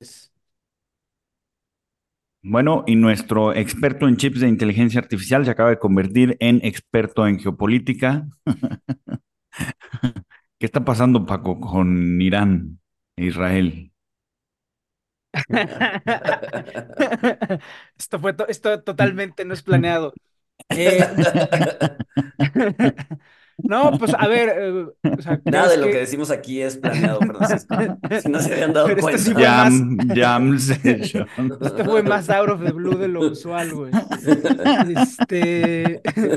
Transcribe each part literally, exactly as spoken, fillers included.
Bueno, y nuestro experto en chips de inteligencia artificial se acaba de convertir en experto en geopolítica. ¿Qué está pasando, Paco, con Irán e Israel? Esto fue to- esto totalmente no es planeado. Eh, no, pues a ver, eh, o sea, Nada ¿crees de lo que que... decimos aquí es planeado, Francisco. Si no se habían dado Pero esto sí fue cuenta. más, Jam, jam session. esto fue más out of the blue de lo usual, güey. Este,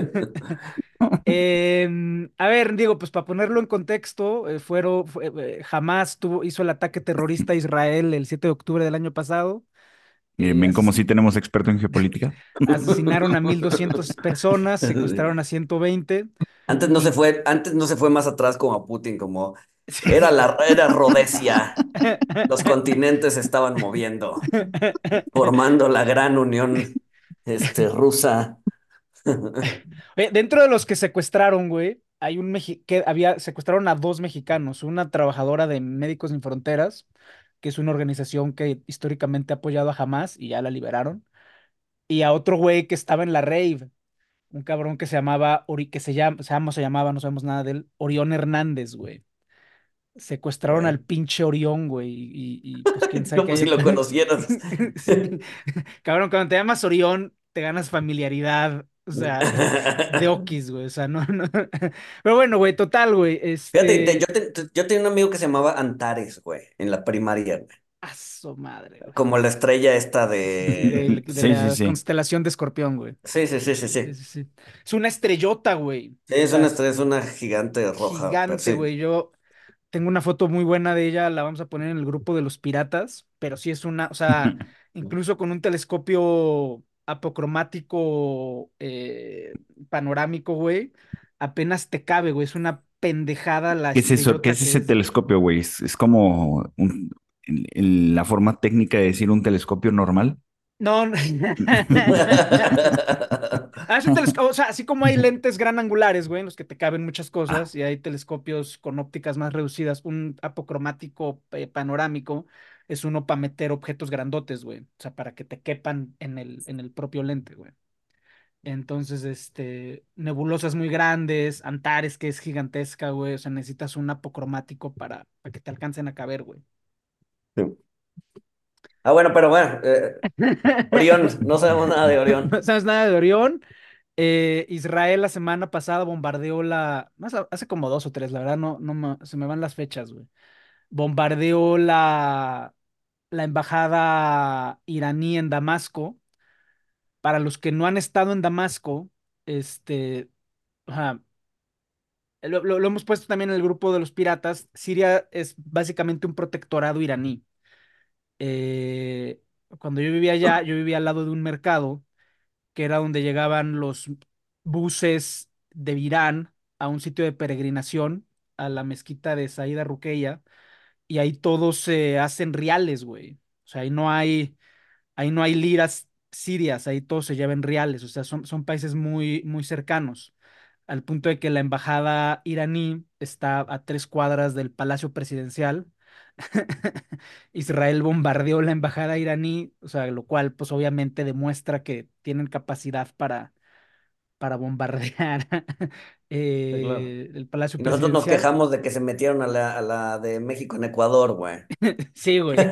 em, a ver, digo, pues para ponerlo en contexto, eh, fueron, fue- eh, Hamas tuvo, hizo el ataque terrorista a Israel el siete de octubre del año pasado. Eh, eh, ¿Ven cómo sí asesin- tenemos experto en geopolítica? Asesinaron a mil doscientas personas, secuestraron a ciento veinte Antes no se y... fue, antes no se fue más atrás como a Putin, como era la, era Rhodesia. Los continentes se estaban moviendo, formando la gran unión, este, rusa. Oye, dentro de los que secuestraron, güey, hay un mexi- que había secuestraron a dos mexicanos, una trabajadora de Médicos Sin Fronteras, que es una organización que históricamente ha apoyado a Hamas y ya la liberaron, y a otro güey que estaba en la rave, un cabrón que se llamaba Ori, que se llama, se llama, se llamaba, no sabemos nada de él, Orión Hernández, güey. Secuestraron al Ok. pinche Orión, güey, y, y, pues quién sabe qué Como si haya. lo conocieras. Sí. Cabrón, cuando te llamas Orión, te ganas familiaridad, o sea, de Okis, güey, o sea, no, no. Pero bueno, güey, total, güey, Fíjate, te- yo, este, te- te- yo tenía un amigo que se llamaba Antares, güey, en la primaria, güey. a su madre, güey. Como la estrella esta Sí, de... del- de, Sí, sí, la sí. constelación de Escorpión, güey. Sí, sí, sí, sí, Sí, sí. sí, sí. Es una estrellota, güey. Sí, O es sea, una es estrella, es una gigante roja, pero gigante, sí. güey. Yo tengo una foto muy buena de ella, la vamos a poner en el grupo de los piratas, pero sí es una, o sea, incluso con un telescopio apocromático eh, panorámico, güey, apenas te cabe, güey. Es una pendejada la ¿Qué es eso? ¿Qué estrellota es que ese es, güey. telescopio, güey? Es, es como un- el- el- la forma técnica de decir un telescopio normal. No, no. Ah, es un telescopio, o sea, así como hay lentes gran angulares, güey, en los que te caben muchas Ah, cosas, y hay telescopios con ópticas más reducidas, un apocromático eh, panorámico es uno para meter objetos grandotes, güey, o sea, para que te quepan en el, en el propio lente, güey. Entonces, este, nebulosas muy grandes, Antares, que es gigantesca, güey, o sea, necesitas un apocromático para, para que te alcancen a caber, güey. Sí. Ah, bueno, pero bueno, eh, Orión, no sabemos nada de Orión. No sabes nada de Orión. Eh, Israel la semana pasada bombardeó la, más a- hace como dos o tres, la verdad no, no me- se me van las fechas, güey. Bombardeó la, la embajada iraní en Damasco. Para los que no han estado en Damasco, este, ajá, lo, lo- lo hemos puesto también en el grupo de los piratas. Siria es básicamente un protectorado iraní. Eh, Cuando yo vivía allá, yo vivía al lado de un mercado que era donde llegaban los buses de Irán a un sitio de peregrinación, a la mezquita de Saida Ruqeya, y ahí todos se hacen reales, güey. O sea, ahí no hay, ahí no hay liras sirias, ahí todos se llevan reales, o sea, son, son países muy, muy cercanos, al punto de que la embajada iraní está a tres cuadras del Palacio Presidencial. Israel bombardeó la embajada iraní, o sea, lo cual pues obviamente demuestra que tienen capacidad para, para bombardear Sí, claro. eh, el Palacio Y nosotros nos Presidencial. quejamos de que se metieron a la, a la de México en Ecuador, güey. Sí, güey.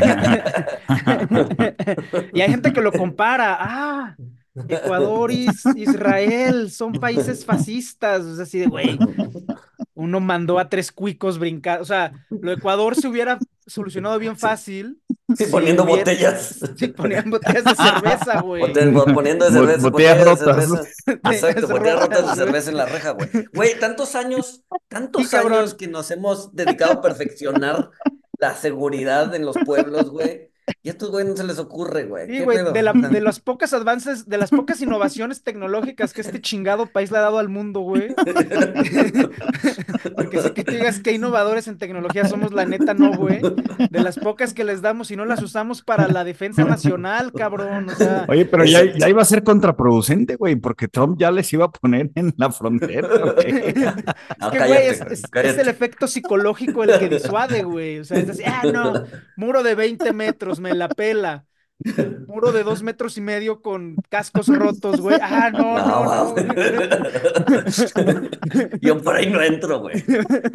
Y hay gente que lo compara. Ah, Ecuador y Is- Israel son países fascistas. O sea, así de, güey, uno mandó a tres cuicos brincar. O sea, lo de Ecuador se hubiera solucionado bien Sí, fácil sí, si poniendo hubiera, botellas. si ponían botellas de cerveza, güey. Bote- Poniendo de Bo- cerveza, botellas botellas de rotas. cerveza. Botellas Exacto, botellas rotas de rotas, güey. cerveza en la reja, güey. Güey, tantos años, Sí, tantos años cabrón. que nos hemos dedicado a perfeccionar la seguridad en los pueblos, güey. Y a estos güey no se les ocurre, güey. Sí, ¿Qué güey, de, pedo? la, de las pocas avances, de las pocas innovaciones tecnológicas que este chingado país le ha dado al mundo, güey. Porque sé que tú digas que innovadores en tecnología somos, la neta, no, güey. De las pocas que les damos y no las usamos para la defensa nacional, cabrón. O sea, Oye, pero ya, ya Exacto. iba a ser contraproducente, güey, porque Trump ya les iba a poner en la frontera, güey. es No, que, güey, cállate, es, güey, es, es el cállate. efecto psicológico el que disuade, güey. O sea, es decir, ah, no, muro de veinte metros, me la pela. Muro de dos metros y medio con cascos rotos, güey. Ah, no, No, no, no. mames. Yo por ahí no entro, güey.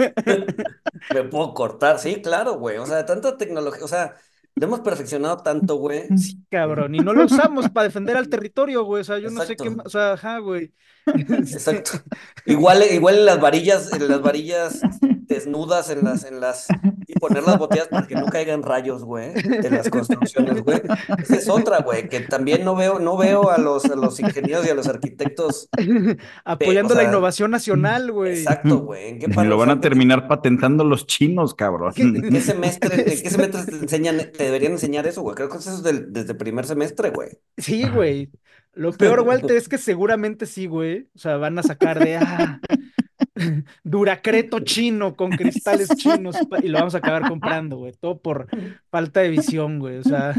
Me puedo cortar. Sí, claro, güey. O sea, tanta tecnología, o sea, lo hemos perfeccionado tanto, güey. Sí, cabrón. Y no lo usamos para defender al territorio, güey. O sea, yo no sé qué más. O Exacto, sea, ajá, güey. Este, exacto. Igual, igual en las varillas, en las varillas desnudas, en las, en las, y poner las botellas para que no caigan rayos, güey, en las construcciones, güey. Esa es otra, güey, que también no veo, no veo a los, a los ingenieros y a los arquitectos, pe- o Apoyando la sea, innovación nacional, güey. exacto, güey. ¿En qué par, Lo o van sea, a terminar patentando los chinos, cabrón. ¿En qué semestre, en qué Este, semestre te enseñan, te deberían enseñar eso, güey? Creo que eso es del- desde primer semestre, güey. Sí, güey. Lo peor, Walter, es que seguramente sí, güey. O sea, van a sacar de, ah, Duracreto chino con cristales chinos pa- y lo vamos a acabar comprando, güey. Todo por falta de visión, güey. O sea,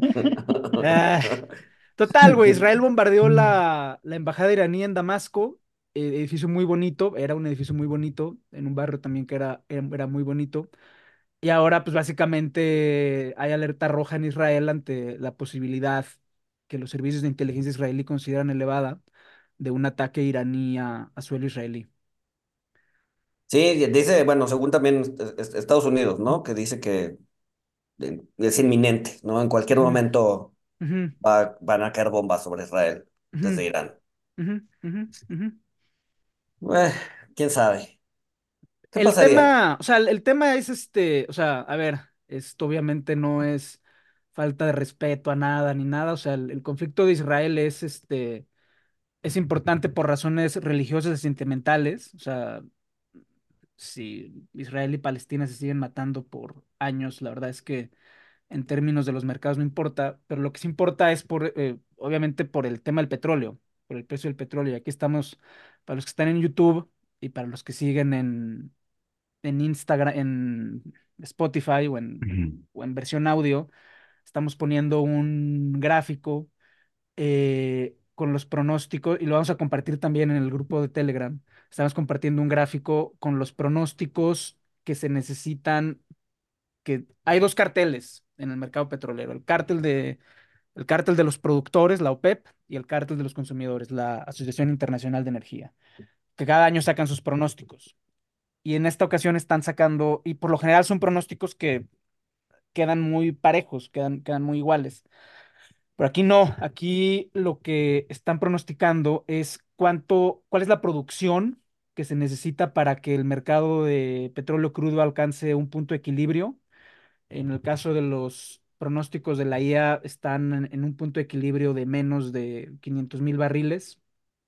ah. Total, güey. Israel bombardeó la, la embajada iraní en Damasco. eh, edificio muy bonito. Era un edificio muy bonito. En un barrio también que era, era, era muy bonito. Y ahora, pues básicamente hay alerta roja en Israel ante la posibilidad que los servicios de inteligencia israelí consideran elevada de un ataque iraní a, a suelo israelí. Sí, dice, bueno, según también es- es- Estados Unidos, ¿no? Que dice que eh, es inminente, ¿no? En cualquier Ujú, momento ujú, va- van a caer bombas sobre Israel ujú, desde Irán. ujú, ujú, ujú. Eh, ¿quién sabe? ¿Qué El pasaría? tema, o sea, el, el tema es este, o sea, a ver, esto obviamente no es falta de respeto a nada ni nada, o sea, el, el conflicto de Israel es este, es importante por razones religiosas y sentimentales, o sea, si Israel y Palestina se siguen matando por años, la verdad es que en términos de los mercados no importa, pero lo que sí importa es por, eh, obviamente por el tema del petróleo, por el precio del petróleo. Y aquí estamos, para los que están en YouTube y para los que siguen en, en Instagram, en Spotify o en, o en versión audio, estamos poniendo un gráfico eh, con los pronósticos y lo vamos a compartir también en el grupo de Telegram. Estamos compartiendo un gráfico con los pronósticos que se necesitan, que hay dos carteles en el mercado petrolero, el cártel de, el cártel de los productores, la OPEP, y el cártel de los consumidores, la Asociación Internacional de Energía, que cada año sacan sus pronósticos. Y en esta ocasión están sacando, y por lo general son pronósticos que quedan muy parejos, quedan, quedan muy iguales. Pero aquí no, aquí lo que están pronosticando es cuánto, cuál es la producción que se necesita para que el mercado de petróleo crudo alcance un punto de equilibrio. En el caso de los pronósticos de la I A, están en, en un punto de equilibrio de menos de quinientos mil barriles.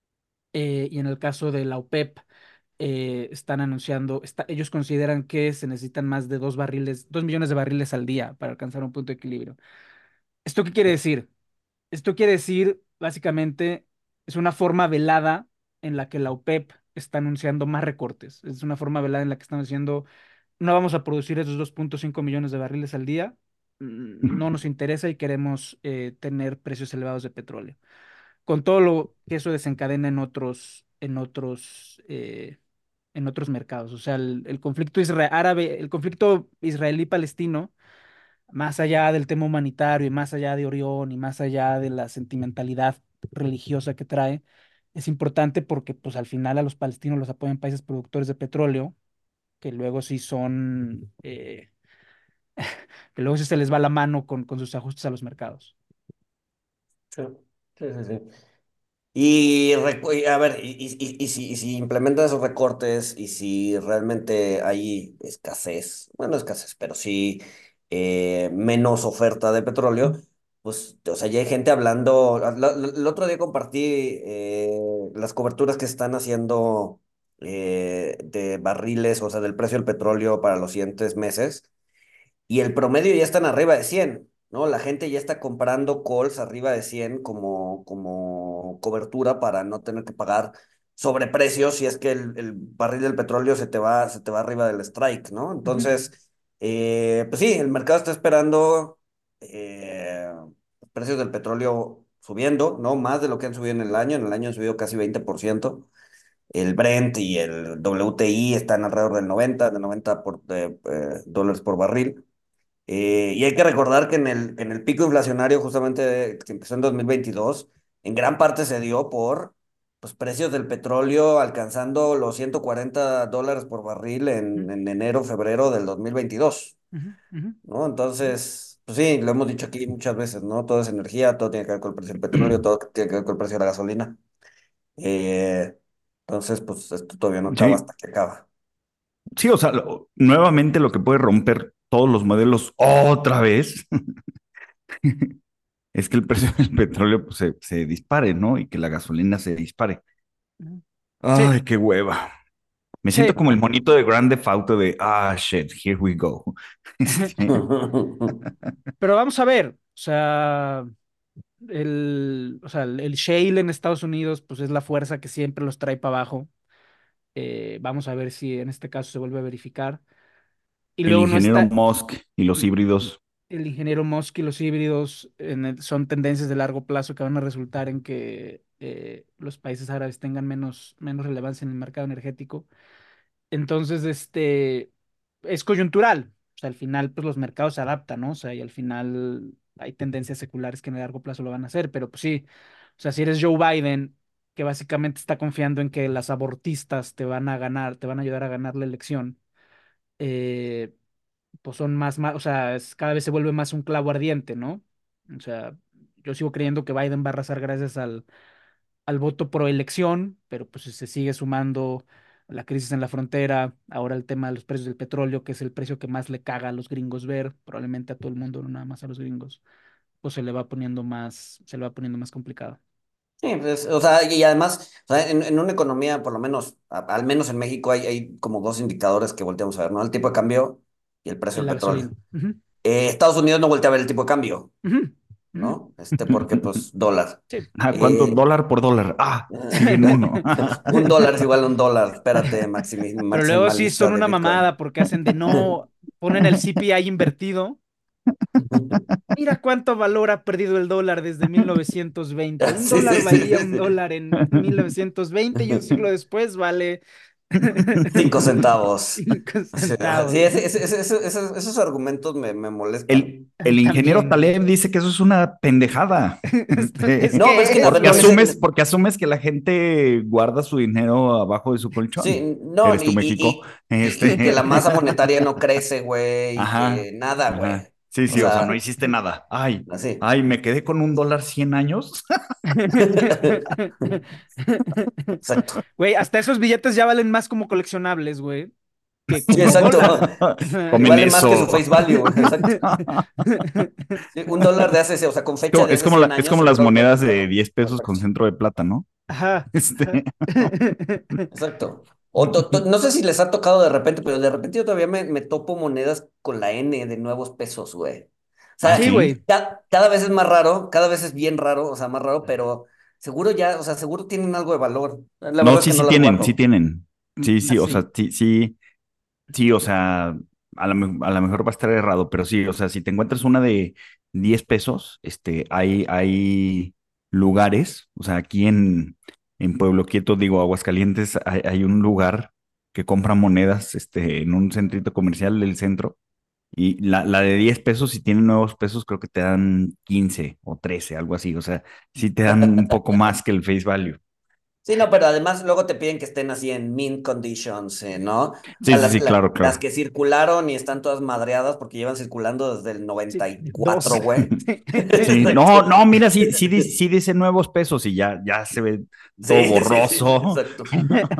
eh, y en el caso de la OPEP, eh, están anunciando, está- ellos consideran que se necesitan más de dos barriles, dos millones de barriles al día para alcanzar un punto de equilibrio. ¿Esto qué quiere decir? Esto quiere decir, básicamente, es una forma velada en la que la OPEP está anunciando más recortes. Es una forma velada en la que están diciendo no vamos a producir esos dos punto cinco millones de barriles al día, mm, no nos interesa y queremos eh, tener precios elevados de petróleo. Con todo lo que eso desencadena en otros, en otros, eh, en otros mercados. O sea, el, el conflicto isra- árabe, el conflicto israelí-palestino, más allá del tema humanitario y más allá de Orión y más allá de la sentimentalidad religiosa que trae, es importante porque pues al final a los palestinos los apoyan países productores de petróleo que luego sí son, eh, que luego sí se les va la mano con, con sus ajustes a los mercados. Sí, sí, sí, sí. Y, recu- y, a ver, y, y- y- y si, y si implementan esos recortes y si realmente hay escasez, bueno, escasez, pero sí eh, menos oferta de petróleo, pues, o sea, ya hay gente hablando. la- la- El otro día compartí eh, las coberturas que están haciendo eh, de barriles, o sea, del precio del petróleo para los siguientes meses, y el promedio ya están arriba de cien. ¿no? La gente ya está comprando calls arriba de cien como, como cobertura para no tener que pagar sobreprecios si es que el, el barril del petróleo se te va, se te va arriba del strike, ¿no? Ujú, Entonces, eh, pues sí, el mercado está esperando eh, los precios del petróleo subiendo, ¿no? Más de lo que han subido en el año. En el año han subido casi veinte por ciento. El Brent y el W T I están alrededor del noventa, de noventa por, de, eh, dólares por barril. Eh, y hay que recordar que en el, en el pico inflacionario, justamente que empezó en dos mil veintidós, en gran parte se dio por pues, precios del petróleo alcanzando los ciento cuarenta dólares por barril en, ujú, en enero, febrero del dos mil veintidós, ujú, ujú. ¿no? Entonces, pues sí, lo hemos dicho aquí muchas veces, ¿no? Todo es energía, todo tiene que ver con el precio del petróleo, todo tiene que ver con el precio de la gasolina. Eh, entonces, pues esto todavía no acaba Sí, hasta que acaba. sí, o sea, lo- nuevamente lo que puede romper todos los modelos otra vez es que el precio del petróleo pues, se, se dispare, ¿no? Y que la gasolina se dispare. Ujú. Sí, Ay, qué hueva. Me siento sí. como el monito de Grand Theft Auto de, ah, shit, here we go. Este, Pero vamos a ver, o sea, el, o sea, el, el shale en Estados Unidos, pues es la fuerza que siempre los trae para abajo. Eh, vamos a ver si en este caso se vuelve a verificar. Y el luego no ingeniero está Musk y los híbridos, el ingeniero Musk y los híbridos en el- son tendencias de largo plazo que van a resultar en que eh, los países árabes tengan menos, menos relevancia en el mercado energético. Entonces, este es coyuntural. O sea, al final, pues los mercados se adaptan, ¿no? O sea, y al final hay tendencias seculares que en el largo plazo lo van a hacer, pero pues sí, o sea, si eres Joe Biden, que básicamente está confiando en que las abortistas te van a ganar, te van a ayudar a ganar la elección, eh, pues son más, más, o sea, es- cada vez se vuelve más un clavo ardiente, ¿no? O sea, yo sigo creyendo que Biden va a arrasar gracias al, al voto pro elección, pero pues si se sigue sumando la crisis en la frontera, ahora el tema de los precios del petróleo, que es el precio que más le caga a los gringos ver, probablemente a todo el mundo, no nada más a los gringos, pues se le va poniendo más, se le va poniendo más complicado. Sí, pues, o sea, y además, o sea, en, en una economía, por lo menos, a- al menos en México, hay, hay como dos indicadores que volteamos a ver, ¿no? El tipo de cambio y el precio En del la petróleo. gasolina. Ujú, Eh, Estados Unidos no voltea a ver el tipo de cambio, ujú, ujú. ¿no? Este, porque, pues, dólar. Sí. ah, ¿cuánto? Eh, Dólar por dólar. Ah, sí, bien uno. un dólar es igual a un dólar. Espérate, maximi- Pero luego sí maximalista son de una Bitcoin. mamada porque hacen de no, ponen el C P I invertido. Mira cuánto valor ha perdido el dólar desde mil novecientos veinte. Un Sí, sí, dólar sí, valía sí, un sí. dólar en mil novecientos veinte y un siglo después vale Cinco centavos. cinco O sea, sí, centavos. ese- ese- ese- ese- esos, esos argumentos me, me molestan. El, el ingeniero También, güey. Taleb dice que eso es una pendejada. Esto- Es Este, No, pero es que que no, es, porque no güey. asumes, neces- porque asumes que la gente guarda su dinero abajo de su colchón. Sí, no, Eres y, tú, México. y, y, y que la Este, masa monetaria no crece, güey, y ajá, que nada, güey. ajá. Sí, O sí, o sea, no sea, hiciste nada. Ay, así. ay, me quedé con un dólar cien años. Exacto. Güey, hasta esos billetes ya valen más como coleccionables, güey, que Sí, como exacto. dólar. Y Tomen vale más que su eso. face value, exacto. Sí, un dólar de hace, o sea, con Es fecha como, de es hace como cien la- es años, como un las dólar, monedas de bueno, diez buen pesos con precio. centro de plata, ¿no? Ajá, ajá. Este. Exacto. O to- to- no sé si les ha tocado de repente, pero de repente yo todavía me, me topo monedas con la N de nuevos pesos, güey. O Ah, Sí, sea, sí. güey. ca- cada vez es más raro, cada vez es bien raro, o sea, más raro, pero seguro ya, o sea, seguro tienen algo de valor. La No, verdad es sí, que no sí las tienen, sí guardo. tienen. Sí, sí, o Así. sea, sí, sí, sí, o sea, a lo, me- a lo mejor va a estar errado, pero sí, o sea, si te encuentras una de diez pesos, este, hay, hay lugares, o sea, aquí en, en Pueblo Quieto, digo, Aguascalientes, hay, hay un lugar que compra monedas, este, en un centrito comercial del centro, y la, la de diez pesos, si tienen nuevos pesos, creo que te dan quince o trece, algo así, o sea, sí te dan un poco más que el face value. Sí, no, pero además luego te piden que estén así en mint conditions, eh, ¿no? O sea, Sí, sí, las, sí, la- claro, las claro. que circularon y están todas madreadas porque llevan circulando desde el Sí, noventa y cuatro, dos. güey. Sí, no, Exacto. no, mira, sí, sí, di- sí dice nuevos pesos y ya, ya se ve todo Sí, sí, sí, borroso. exacto.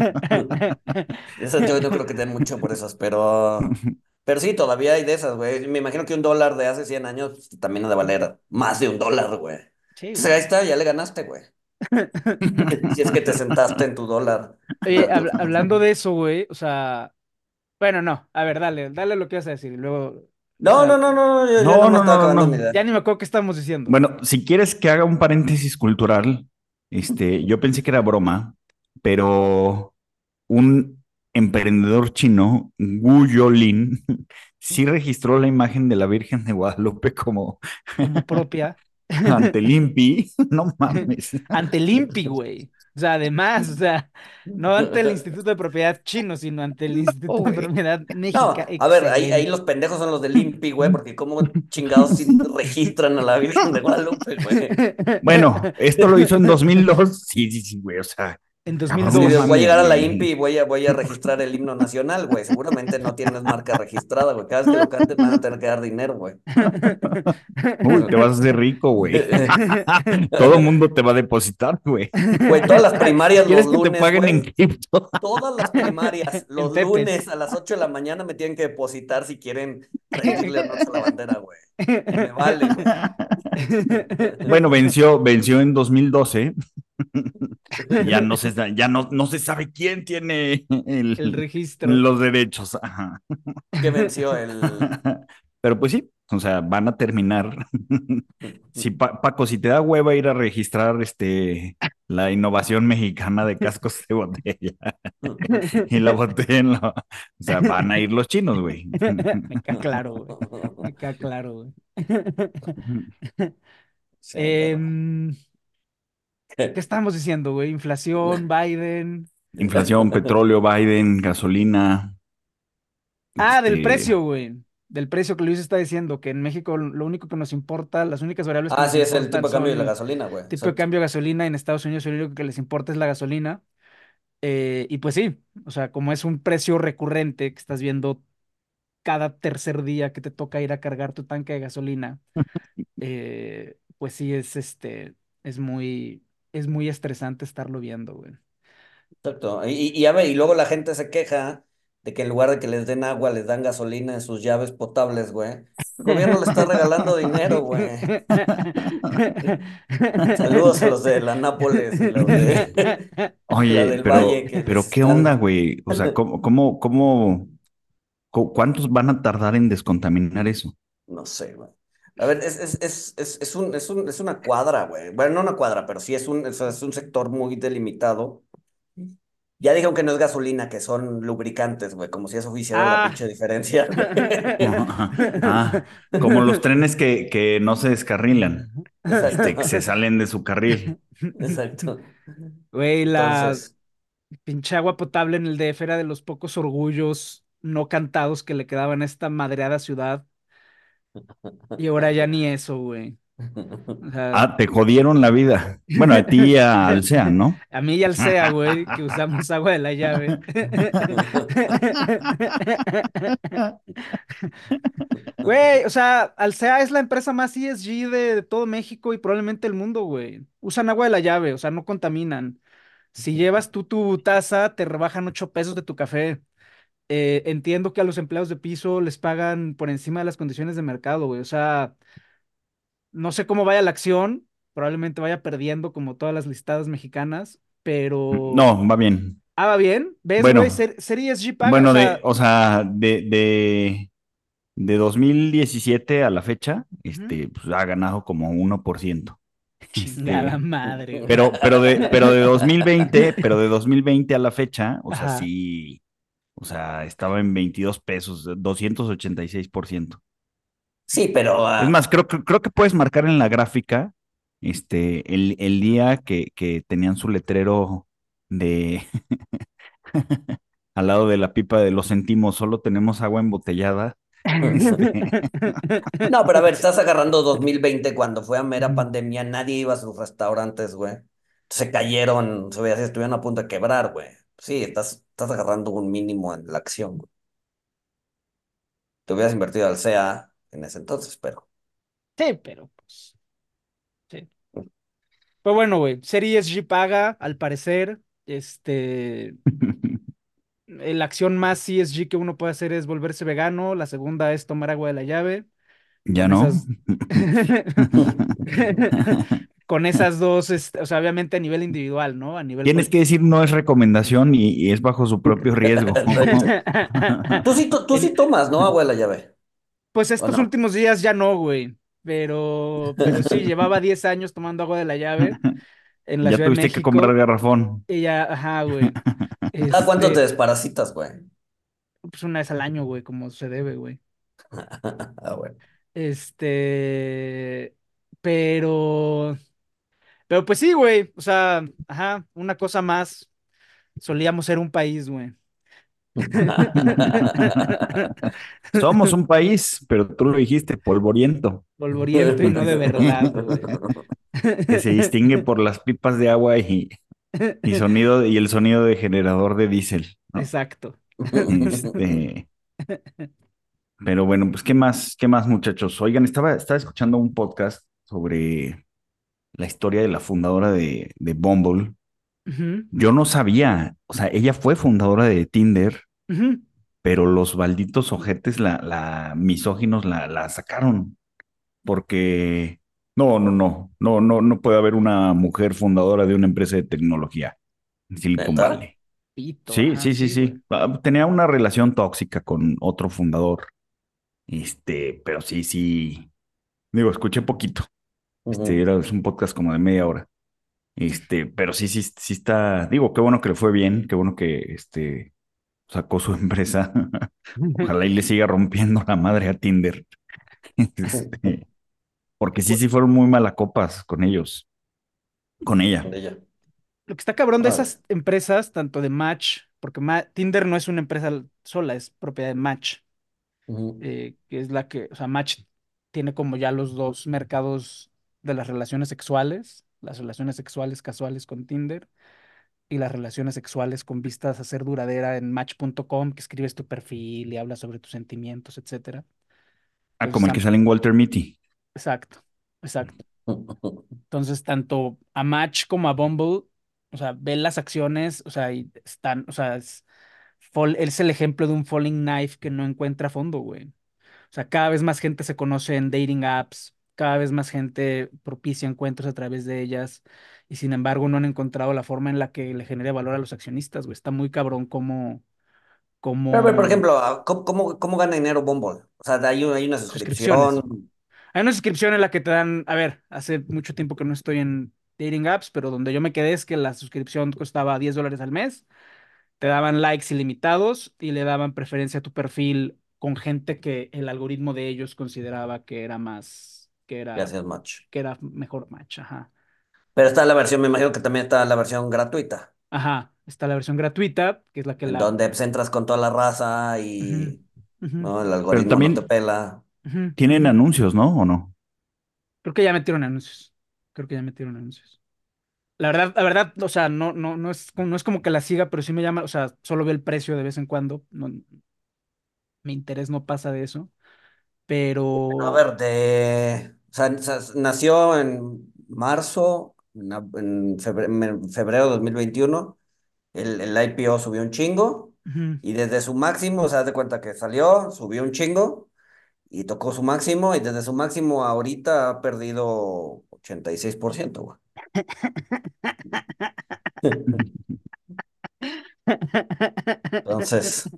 Esas yo no creo que den mucho por esas, pero, pero sí, todavía hay de esas, güey. Me imagino que un dólar de hace cien años pues, también ha de valer más de un dólar, güey. Sí, Entonces ahí güey. está, ya le ganaste, güey. Si es que te sentaste en tu dólar Oye, durante habla- los últimos hablando años. de eso, güey, o sea, bueno, no, a ver, dale, dale lo que vas a decir y luego. O No, sea, no, no, no, yo, yo No, nomás no, estaba no, no, acabando mi no. idea. ya ni me acuerdo qué estamos diciendo. Bueno, si quieres que haga un paréntesis cultural, este, yo pensé que era broma, pero un emprendedor chino, Wu Yolin, sí registró la imagen de la Virgen de Guadalupe como Como propia. ante el INPI. No mames. Ante el INPI, güey. O sea, además, o sea, no ante el Instituto de Propiedad chino, sino ante el No, Instituto de güey. Propiedad México. No, a ver, ahí, ahí los Excelente. pendejos son los del INPI, güey, porque cómo chingados sí registran a la Virgen de Guadalupe, güey. Bueno, esto lo hizo en dos mil dos. Sí, sí, sí, güey. O sea, En cabrón, no Así de, dos mil dos. voy a mames, llegar a la INPI güey. y voy a, voy a registrar el himno nacional, güey. Seguramente no tienes marca registrada, güey. Cada vez que lo canten me van a tener que dar dinero, güey. Uy, te vas a hacer rico, güey. Todo mundo te va a depositar, güey. Güey, todas las primarias los ¿Quieres que te lunes, paguen en güey. cripto? Todas las primarias En los lunes Tepes. a las ocho de la mañana me tienen que depositar si quieren rendirle honores a la bandera, güey. Y me vale, güey. Bueno, venció, venció en dos mil doce. Ya no se, sa- ya no, no se sabe quién tiene El el- registro. los derechos. Ajá. ¿Qué venció el...? Pero pues sí, o sea, van a terminar. Si Pa- Paco, si te da hueva ir a registrar este la innovación mexicana de cascos de botella y la botella en la- o sea, van a ir los chinos, güey. Me queda claro, güey. Me queda claro, güey. Sí, pero... Em, ¿qué estábamos diciendo, güey? Inflación, Biden. Inflación, petróleo, Biden, gasolina, Ah, del este, precio, güey. Del precio que Luis está diciendo, que en México lo único que nos importa, las únicas variables que Ah, nos sí, es el importan tipo de cambio de la son gasolina, güey. tipo de Exacto. cambio de gasolina. En Estados Unidos lo único que les importa es la gasolina. Eh, y pues sí, o sea, como es un precio recurrente que estás viendo cada tercer día que te toca ir a cargar tu tanque de gasolina, eh, pues sí es este, es muy, es muy estresante estarlo viendo, güey. Exacto. Y, y, y a ver, y luego la gente se queja de que en lugar de que les den agua, les dan gasolina en sus llaves potables, güey. El gobierno le está regalando dinero, güey. Saludos a los de la Nápoles y los de la oye, del Valle pero, que les pero ¿qué onda, están, güey? O sea, ¿cómo, cómo, cómo, cu- cuántos van a tardar en descontaminar eso? no sé, güey. A ver, es, es, es, es, es un, es un, es una cuadra, güey. Bueno, no una cuadra, pero sí es un, es, es un sector muy delimitado. Ya dijeron que no es gasolina, que son lubricantes, güey, como si eso hiciera la Ah. pinche diferencia, güey. Ah, como los trenes que, que no se descarrilan, Exacto, este, que se salen de su carril. exacto. Güey, la Entonces, pinche agua potable en el D F era de los pocos orgullos no cantados que le quedaban a esta madreada ciudad. Y ahora ya ni eso, güey. O sea, Ah, te jodieron la vida. Bueno, a ti y a Alsea, ¿no? a mí y al SEA, güey, que usamos agua de la llave. Güey, o sea, Alsea es la empresa más E S G de todo México y probablemente el mundo, güey. Usan agua de la llave, o sea, no contaminan. Si llevas tú tu taza, te rebajan ocho pesos de tu café. Eh, entiendo que a los empleados de piso les pagan por encima de las condiciones de mercado, güey. O sea, no sé cómo vaya la acción, probablemente vaya perdiendo como todas las listadas mexicanas, pero... No, va bien. Ah, va bien. ¿Ves, güey? Bueno, Ser, ser E S G paga, o bueno, de, sea... o sea, de, de, de dos mil diecisiete a la fecha, Ujú. este, pues ha ganado como uno por ciento. Chingada Este, madre, güey. pero, pero de, pero de dos mil veinte, pero de dos mil veinte a la fecha, o sea, Ajá. sí, o sea, estaba en veintidós pesos, doscientos ochenta y seis por ciento. sí, pero Es ah, más, creo, que- creo que puedes marcar en la gráfica este, el, el día que, que tenían su letrero de al lado de la pipa de los sentimos, solo tenemos agua embotellada. Este, no, pero a ver, estás agarrando dos mil veinte cuando fue a mera pandemia, nadie iba a sus restaurantes, güey. Se cayeron, se veía si estuvieron a punto de quebrar, güey. Sí, estás, estás agarrando un mínimo en la acción, güey. Te hubieras invertido al C E A en ese entonces, pero. Sí, pero pues... Sí. Pues bueno, güey, ser E S G paga, al parecer, este... eh, La acción más E S G que uno puede hacer es volverse vegano, la segunda es tomar agua de la llave. ya Con no. esas... Con esas dos, este, o sea, obviamente a nivel individual, ¿no? A nivel Tienes que colectivo. decir no es recomendación y, y es bajo su propio riesgo. Exacto. Tú sí, to- tú sí En- tomas, ¿no? Agua de la llave. Pues ¿O estos no? últimos días ya no, güey. Pero, pero sí, llevaba diez años tomando agua de la llave en la Ya Ciudad de tuviste que comprar México. garrafón. Y ya, ajá, güey. ¿Cada cuánto te Este, desparasitas, güey? pues una vez al año, güey, como se debe, güey. Ah, bueno. Este, pero, pero pues sí, güey. O sea, ajá, una cosa más. Solíamos ser un país, güey. Somos un país, pero tú lo dijiste, polvoriento, Polvoriento y no de verdad, güey. que se distingue por las pipas de agua y, y sonido y el sonido de generador de diésel, ¿no? Exacto. Este, pero bueno, pues ¿qué más, qué más, muchachos? Oigan, estaba, estaba escuchando un podcast sobre la historia de la fundadora de, de Bumble. Ujú, Yo no sabía, o sea, ella fue fundadora de Tinder, ujú. pero los malditos ojetes, la, la misóginos, la, la sacaron, porque no, no, no, no, no, no puede haber una mujer fundadora de una empresa de tecnología en Silicon ¿Neta? Valley. Pito, Sí, ajá, sí, sí, sí, güey. sí. Ah, tenía una relación tóxica con otro fundador, este, pero sí, sí, digo, escuché poquito. Este, Ujú. era es un podcast como de media hora. Este, pero sí, sí, sí está, digo, qué bueno que le fue bien, qué bueno que, este, sacó su empresa. Ojalá y le siga rompiendo la madre a Tinder. Este, porque sí, Bu- sí fueron muy malacopas con ellos, con ella. De ella. Lo que está cabrón de Órale. esas empresas, tanto de Match, porque Ma- Tinder no es una empresa sola, es propiedad de Match, Ujú. eh, que es la que, o sea, Match tiene como ya los dos mercados de las relaciones sexuales, las relaciones sexuales casuales con Tinder y las relaciones sexuales con vistas a ser duradera en match punto com, que escribes tu perfil y hablas sobre tus sentimientos, etcétera. Ah, Entonces, como el que tam- sale en Walter Mitty. exacto, exacto. Entonces, tanto a Match como a Bumble, o sea, ven las acciones, o sea, y están, o sea, es, fall- es el ejemplo de un falling knife que no encuentra fondo, güey. O sea, cada vez más gente se conoce en dating apps, cada vez más gente propicia encuentros a través de ellas, y sin embargo no han encontrado la forma en la que le genere valor a los accionistas, güey. Está muy cabrón como, Pero a ver, por como ejemplo, ah, ¿cómo, cómo, cómo gana dinero Bumble? O sea, hay, un- hay una suscripciones. suscripción, Hay una suscripción en la que te dan, a ver, hace mucho tiempo que no estoy en dating apps, pero donde yo me quedé es que la suscripción costaba diez dólares al mes, te daban likes ilimitados y le daban preferencia a tu perfil con gente que el algoritmo de ellos consideraba que era más, que y era, hacías match. que era mejor match, ajá. Pero está la versión, me imagino que también está la versión gratuita, Ajá, está la versión gratuita, que es la que en la... donde pues, entras con toda la raza Ujú, y ujú, no, el Pero algoritmo no te también pela. ujú, tienen ujú. anuncios, ¿no? ¿O no? Creo que ya metieron anuncios. Creo que ya metieron anuncios. La verdad, la verdad, o sea, no, no, no es, como- no es como que la siga, pero sí me llama, o sea, solo veo el precio de vez en cuando. No, mi interés no pasa de eso. Bueno, a Pero, ver, de, o sea, sa- nació en marzo, en, ab- en febre- en febrero de dos mil veintiuno. El, el I P O subió un chingo ujú. y desde su máximo, o sea, haz de cuenta que salió, subió un chingo y tocó su máximo y desde su máximo ahorita ha perdido ochenta y seis por ciento, güey. Entonces,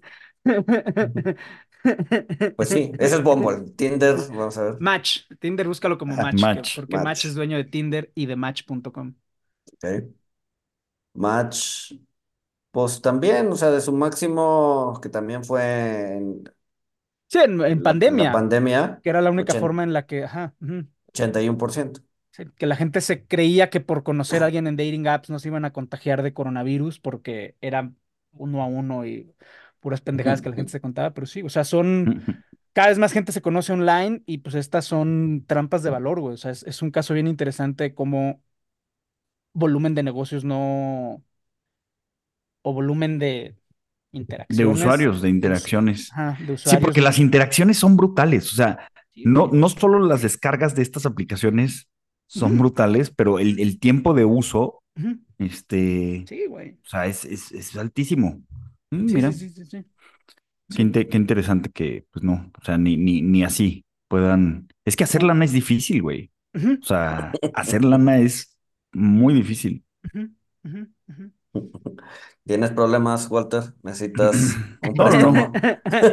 pues sí, ese es Bumble. Tinder, vamos a ver. Match, Tinder, búscalo como Ah, Match, que, Match. porque Match es Match. dueño de Tinder y de Match punto com. Ok. Match, pues también, o sea, de su máximo, que también fue en Sí, en, en la, en la pandemia, pandemia, que era la única ochenta forma en la que, ajá, ujú. ochenta y uno por ciento. Sí, que la gente se creía que por conocer a alguien en dating apps no se iban a contagiar de coronavirus porque era uno a uno y puras pendejadas que la gente se contaba, pero sí, o sea, son, cada vez más gente se conoce online y pues estas son trampas de valor, güey, o sea, es, es un caso bien interesante como volumen de negocios no, o volumen de De interacciones usuarios, de de, us- interacciones. ajá, de Sí, usuarios porque las no. interacciones son brutales. O sea, Sí, no, güey. no solo las descargas de estas aplicaciones son Ujú, brutales, pero el, el tiempo de uso, ujú. este, Sí, güey. o sea, es, es, es altísimo. Mm, Sí, sí, mira, sí, sí, sí. qué, Sí. inte- qué interesante que, pues no, o sea, ni, ni, ni así puedan. Es que hacer No. lana es difícil, güey. Ujú, O sea, hacer lana es muy difícil. ujú, ujú, ujú. ¿Tienes problemas, Walter? ¿Necesitas un No, no, no. préstamo?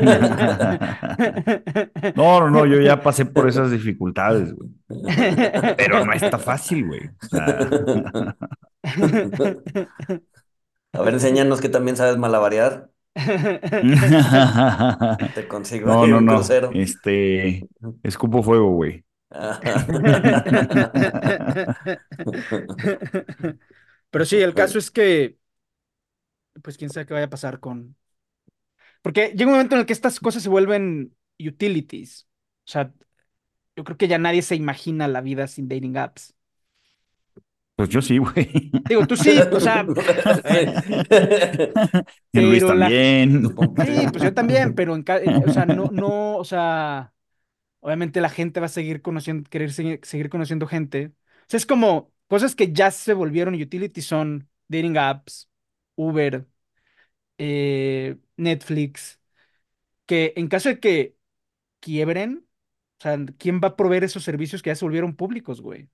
No, no, no, yo ya pasé por esas dificultades, güey. Pero no está fácil, güey. O sea. A ver, enséñanos que también sabes malabarear. Te consigo No, ahí no, un no. crucero. Este, escupo fuego, güey. Pero sí, el caso es que, pues quién sabe qué vaya a pasar con... Porque llega un momento en el que estas cosas se vuelven utilities. O sea, yo creo que ya nadie se imagina la vida sin dating apps. Pues yo sí, güey. Digo, tú sí, o sea, Sí. bueno, Y Luis pero la... también. Supongo que Sí, sí. pues yo también, pero en, ca- en- o sea, no, no, o sea, obviamente la gente va a seguir conociendo, querer seguir, seguir conociendo gente. O sea, es como cosas que ya se volvieron utility son dating apps, Uber, eh, Netflix, que en caso de que quiebren, o sea, ¿quién va a proveer esos servicios que ya se volvieron públicos, güey?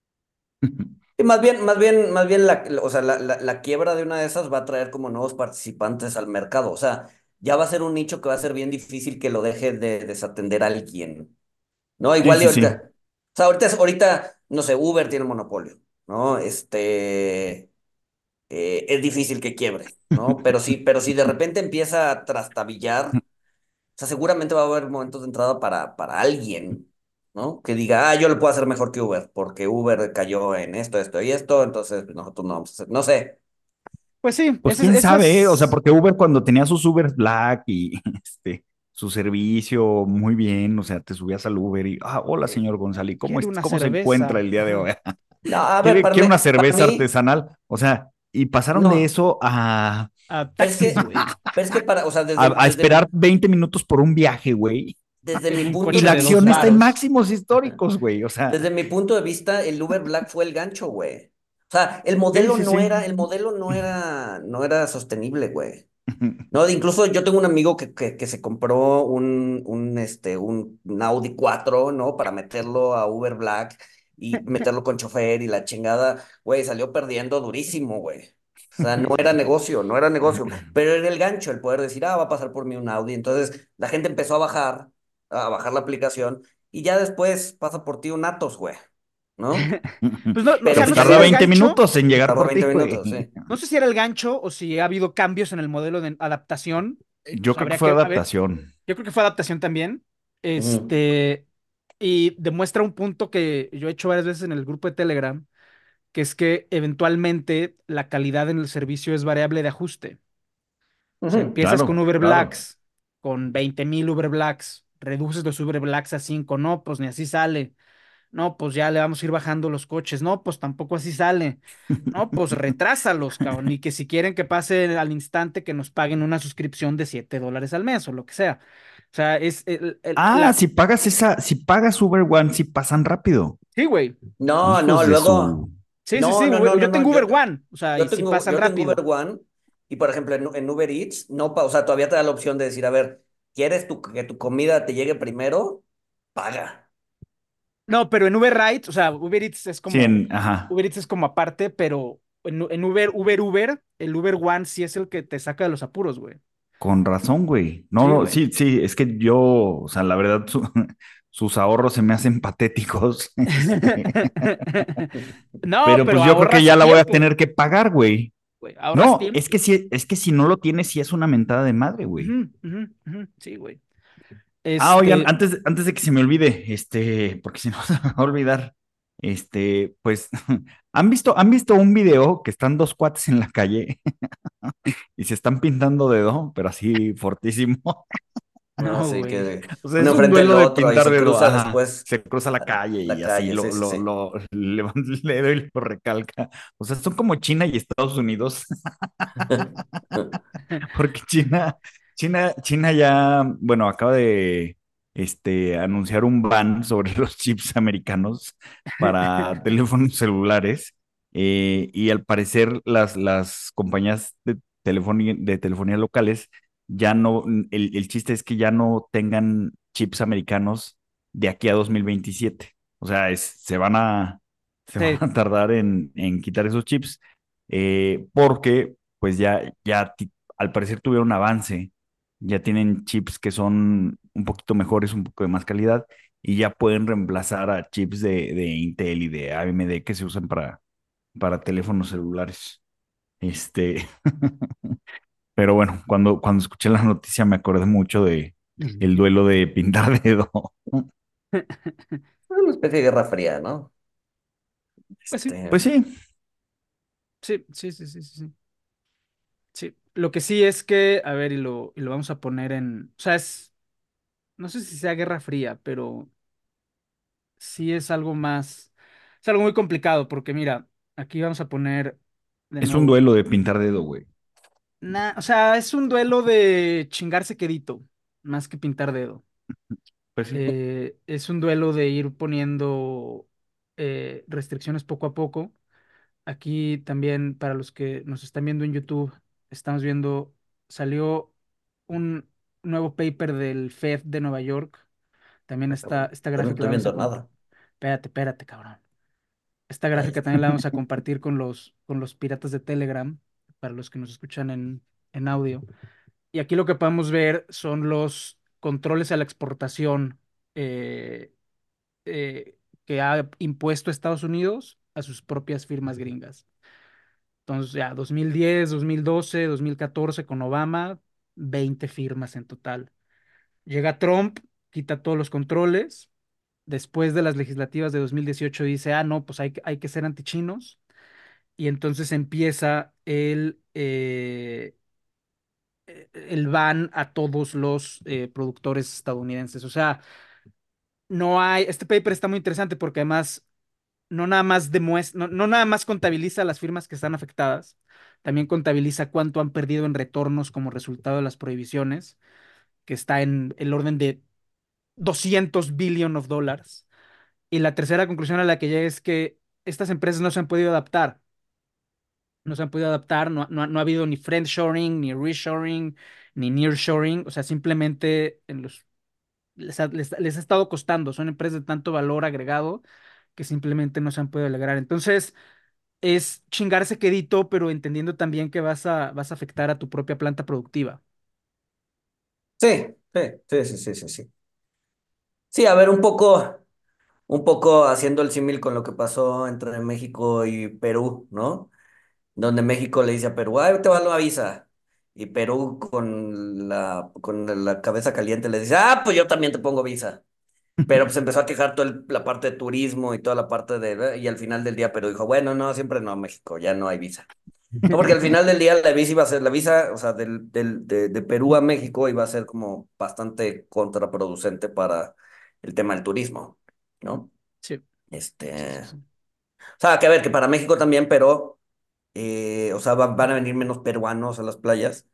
Y más bien, más bien, más bien la, o sea, la, la, la quiebra de una de esas va a traer como nuevos participantes al mercado. O sea, ya va a ser un nicho que va a ser bien difícil que lo deje de desatender alguien. ¿No? Sí, Igual y sí, sí. ahorita. O sea, ahorita, ahorita, no sé, Uber tiene monopolio, ¿no? Este, eh, es difícil que quiebre, ¿no? Pero sí, pero si de repente empieza a trastabillar, o sea, seguramente va a haber momentos de entrada para, para alguien, ¿no? Que diga, ah, yo lo puedo hacer mejor que Uber, porque Uber cayó en esto, esto y esto, entonces pues, nosotros no vamos a hacer, no sé. Pues sí, Pues ese es, quién eso sabe, ¿eh? O sea, es porque Uber cuando tenía sus Uber Black y este, su servicio muy bien, o sea, te subías al Uber y, ah, hola, señor González, ¿cómo, quiere es- una cómo se encuentra cerveza. el día de Ajá. hoy? No, a ver, ¿Quiere, para quiere mí, una para cerveza mí, artesanal? O sea, y pasaron de no. eso a, A Pero es taxis, que, güey. pero es que para, o sea, a, desde, a desde, esperar veinte minutos por un viaje, güey. desde En mi un punto Y coche la de de dos acción está en vista, varos. máximos históricos, güey. O sea, desde mi punto de vista, el Uber Black fue el gancho, güey. O sea, el Sí, modelo sí, no sí. era, el modelo no era, no era sostenible, güey. No, incluso yo tengo un amigo que, que, que se compró un, un, este, un, un Audi cuatro, ¿no? Para meterlo a Uber Black y meterlo con chofer y la chingada, güey, salió perdiendo durísimo, güey. O sea, no era negocio, no era negocio, pero era el gancho, el poder decir, ah, va a pasar por mí un Audi. Entonces la gente empezó a bajar, a bajar la aplicación y ya después pasa por ti un Atos, güey, ¿no? Pues no, no, o Pero sea, pues no sé ya si tarda era el ves, veinte gancho, minutos en y llegar tardó por ti, veinte güey. minutos, sí. no sé si era el gancho o si ha habido cambios en el modelo de adaptación. Eh, Yo pues creo que habría fue que, a ver, adaptación. yo creo que fue adaptación también. Ujú. Este, y demuestra un punto que yo he hecho varias veces en el grupo de Telegram, que es que eventualmente la calidad en el servicio es variable de ajuste. O sea, Ujú. empiezas con Claro, Uber claro. Blacks, con veinte mil Uber Blacks, reduces los Uber Blacks a cinco, no, pues ni así sale. No, pues ya le vamos a ir bajando los coches. No, pues tampoco así sale. No, pues retrásalos, cabrón. Y que si quieren que pase al instante, que nos paguen una suscripción de siete dólares al mes o lo que sea. O sea, es el, el- Ah, la... si pagas esa, si pagas Uber One, si pasan rápido. Sí, güey. No, no, Hijos de luego, su. Sí, sí, no, sí. no, no, Uber- no, Yo no, tengo yo, Uber One. O sea, yo y sí tengo, pasan yo tengo Uber rápido. One y por ejemplo en, en Uber Eats, no, pa- o sea, todavía te da la opción de decir, a ver, ¿quieres tu, que tu comida te llegue primero? Paga. No, pero en Uber Rides, o sea, Uber Eats es Sí, como, en, ajá, Uber Eats es como aparte, pero en, en Uber, Uber, Uber, el Uber One sí es el que te saca de los apuros, güey. con razón, güey. No, Sí, no, güey. sí, sí, es que yo, o sea, la verdad, su- sus ahorros se me hacen patéticos. Este, No, pero pero pues yo creo que ya ahorras la voy a tiempo, tener que pagar, güey. güey. Ahorras No, es que tiempo. si, es que si no lo tienes, sí es una mentada de madre, güey. Ujú, ujú, ujú. Sí, güey. Ah, oigan, Este, antes, antes de que se me olvide, este, porque si no se me va a olvidar, este, pues, ¿han visto, han visto un video que están dos cuates en la calle y se están pintando dedo, pero así fortísimo? Ah, no, sí, güey. que O sea, uno es un enfrente del duelo de otro y pintar se dedo, cruza ajá. después Se cruza la la, calle la y así calle, sí, lo, sí, lo, sí. lo, levanta el dedo y lo recalca. O sea, son como China y Estados Unidos. Porque China, China, China ya, bueno, acaba de este, anunciar un ban sobre los chips americanos para teléfonos celulares. Eh, y al parecer las, las compañías de telefonía, de telefonía locales ya no, el, el chiste es que ya no tengan chips americanos de aquí a dos mil veintisiete. O sea, es, se van a, se van Sí, a tardar en, en quitar esos chips. eh, porque pues ya, ya ti- al parecer tuvieron un avance, ya tienen chips que son un poquito mejores, un poco de más calidad, y ya pueden reemplazar a chips de, de Intel y de A M D que se usan para, para teléfonos celulares. Este, pero bueno, cuando, cuando escuché la noticia me acordé mucho de el duelo de pintar dedo. Una especie de guerra fría, ¿no? Pues sí, Este, Pues sí, sí, sí, sí, sí, sí, sí. Sí. Lo que sí es que, a ver, y lo, y lo vamos a poner en, o sea, es, no sé si sea Guerra Fría, pero sí es algo más, es algo muy complicado, porque mira, aquí vamos a poner de es un nuevo, duelo de pintar dedo, güey. na- o sea, es un duelo de chingarse quedito, más que pintar dedo. Pues sí. Eh, es un duelo de ir poniendo eh, restricciones poco a poco. Aquí también, para los que nos están viendo en YouTube, estamos viendo, salió un nuevo paper del Fed de Nueva York. También ah, está, cabrón, esta yo no gráfica estoy la vamos a viendo compartir. nada. Espérate, espérate, cabrón. Esta Ay, gráfica también la vamos a compartir con los, con los piratas de Telegram, para los que nos escuchan en, en audio. Y aquí lo que podemos ver son los controles a la exportación eh, eh, que ha impuesto Estados Unidos a sus propias firmas gringas. Entonces, ya, dos mil diez, dos mil doce, dos mil catorce con Obama, veinte firmas en total. Llega Trump, quita todos los controles. Después de las legislativas de dos mil dieciocho dice, ah, no, pues hay, que- hay que ser antichinos. Y entonces empieza el, eh, eh, el ban a todos los eh, productores estadounidenses. O sea, no hay, este paper está muy interesante porque además no nada más demuestra, no, no nada más contabiliza las firmas que están afectadas, también contabiliza cuánto han perdido en retornos como resultado de las prohibiciones, que está en el orden de doscientos billion of dólares. Y la tercera conclusión a la que llega es que estas empresas no se han podido adaptar, no se han podido adaptar, no, no, no ha habido ni friendshoring, ni reshoring, ni nearshoring, o sea, simplemente en los, les ha, les, les ha estado costando, son empresas de tanto valor agregado que simplemente no se han podido lograr. Entonces, es chingarse quedito, pero entendiendo también que vas a, vas a afectar a tu propia planta productiva. sí, sí, sí, sí, sí, sí, sí. Sí, a ver, un poco, un poco haciendo el símil con lo que pasó entre México y Perú, ¿no? Donde México le dice a Perú, ay, te va la visa. Y Perú con la, con la cabeza caliente le dice, ah, pues yo también te pongo visa. Pero pues empezó a quejar toda el- la parte de turismo y toda la parte de... Y al final del día Perú dijo, bueno, no, siempre no, México, ya no hay visa. No, porque al final del día la visa iba a ser, la visa, o sea, del, del, de, de Perú a México iba a ser como bastante contraproducente para el tema del turismo, ¿no? Sí, sí, Este, sí, o sí. sea, que a ver, que para México también, pero, eh, o sea, va- van a venir menos peruanos a las playas,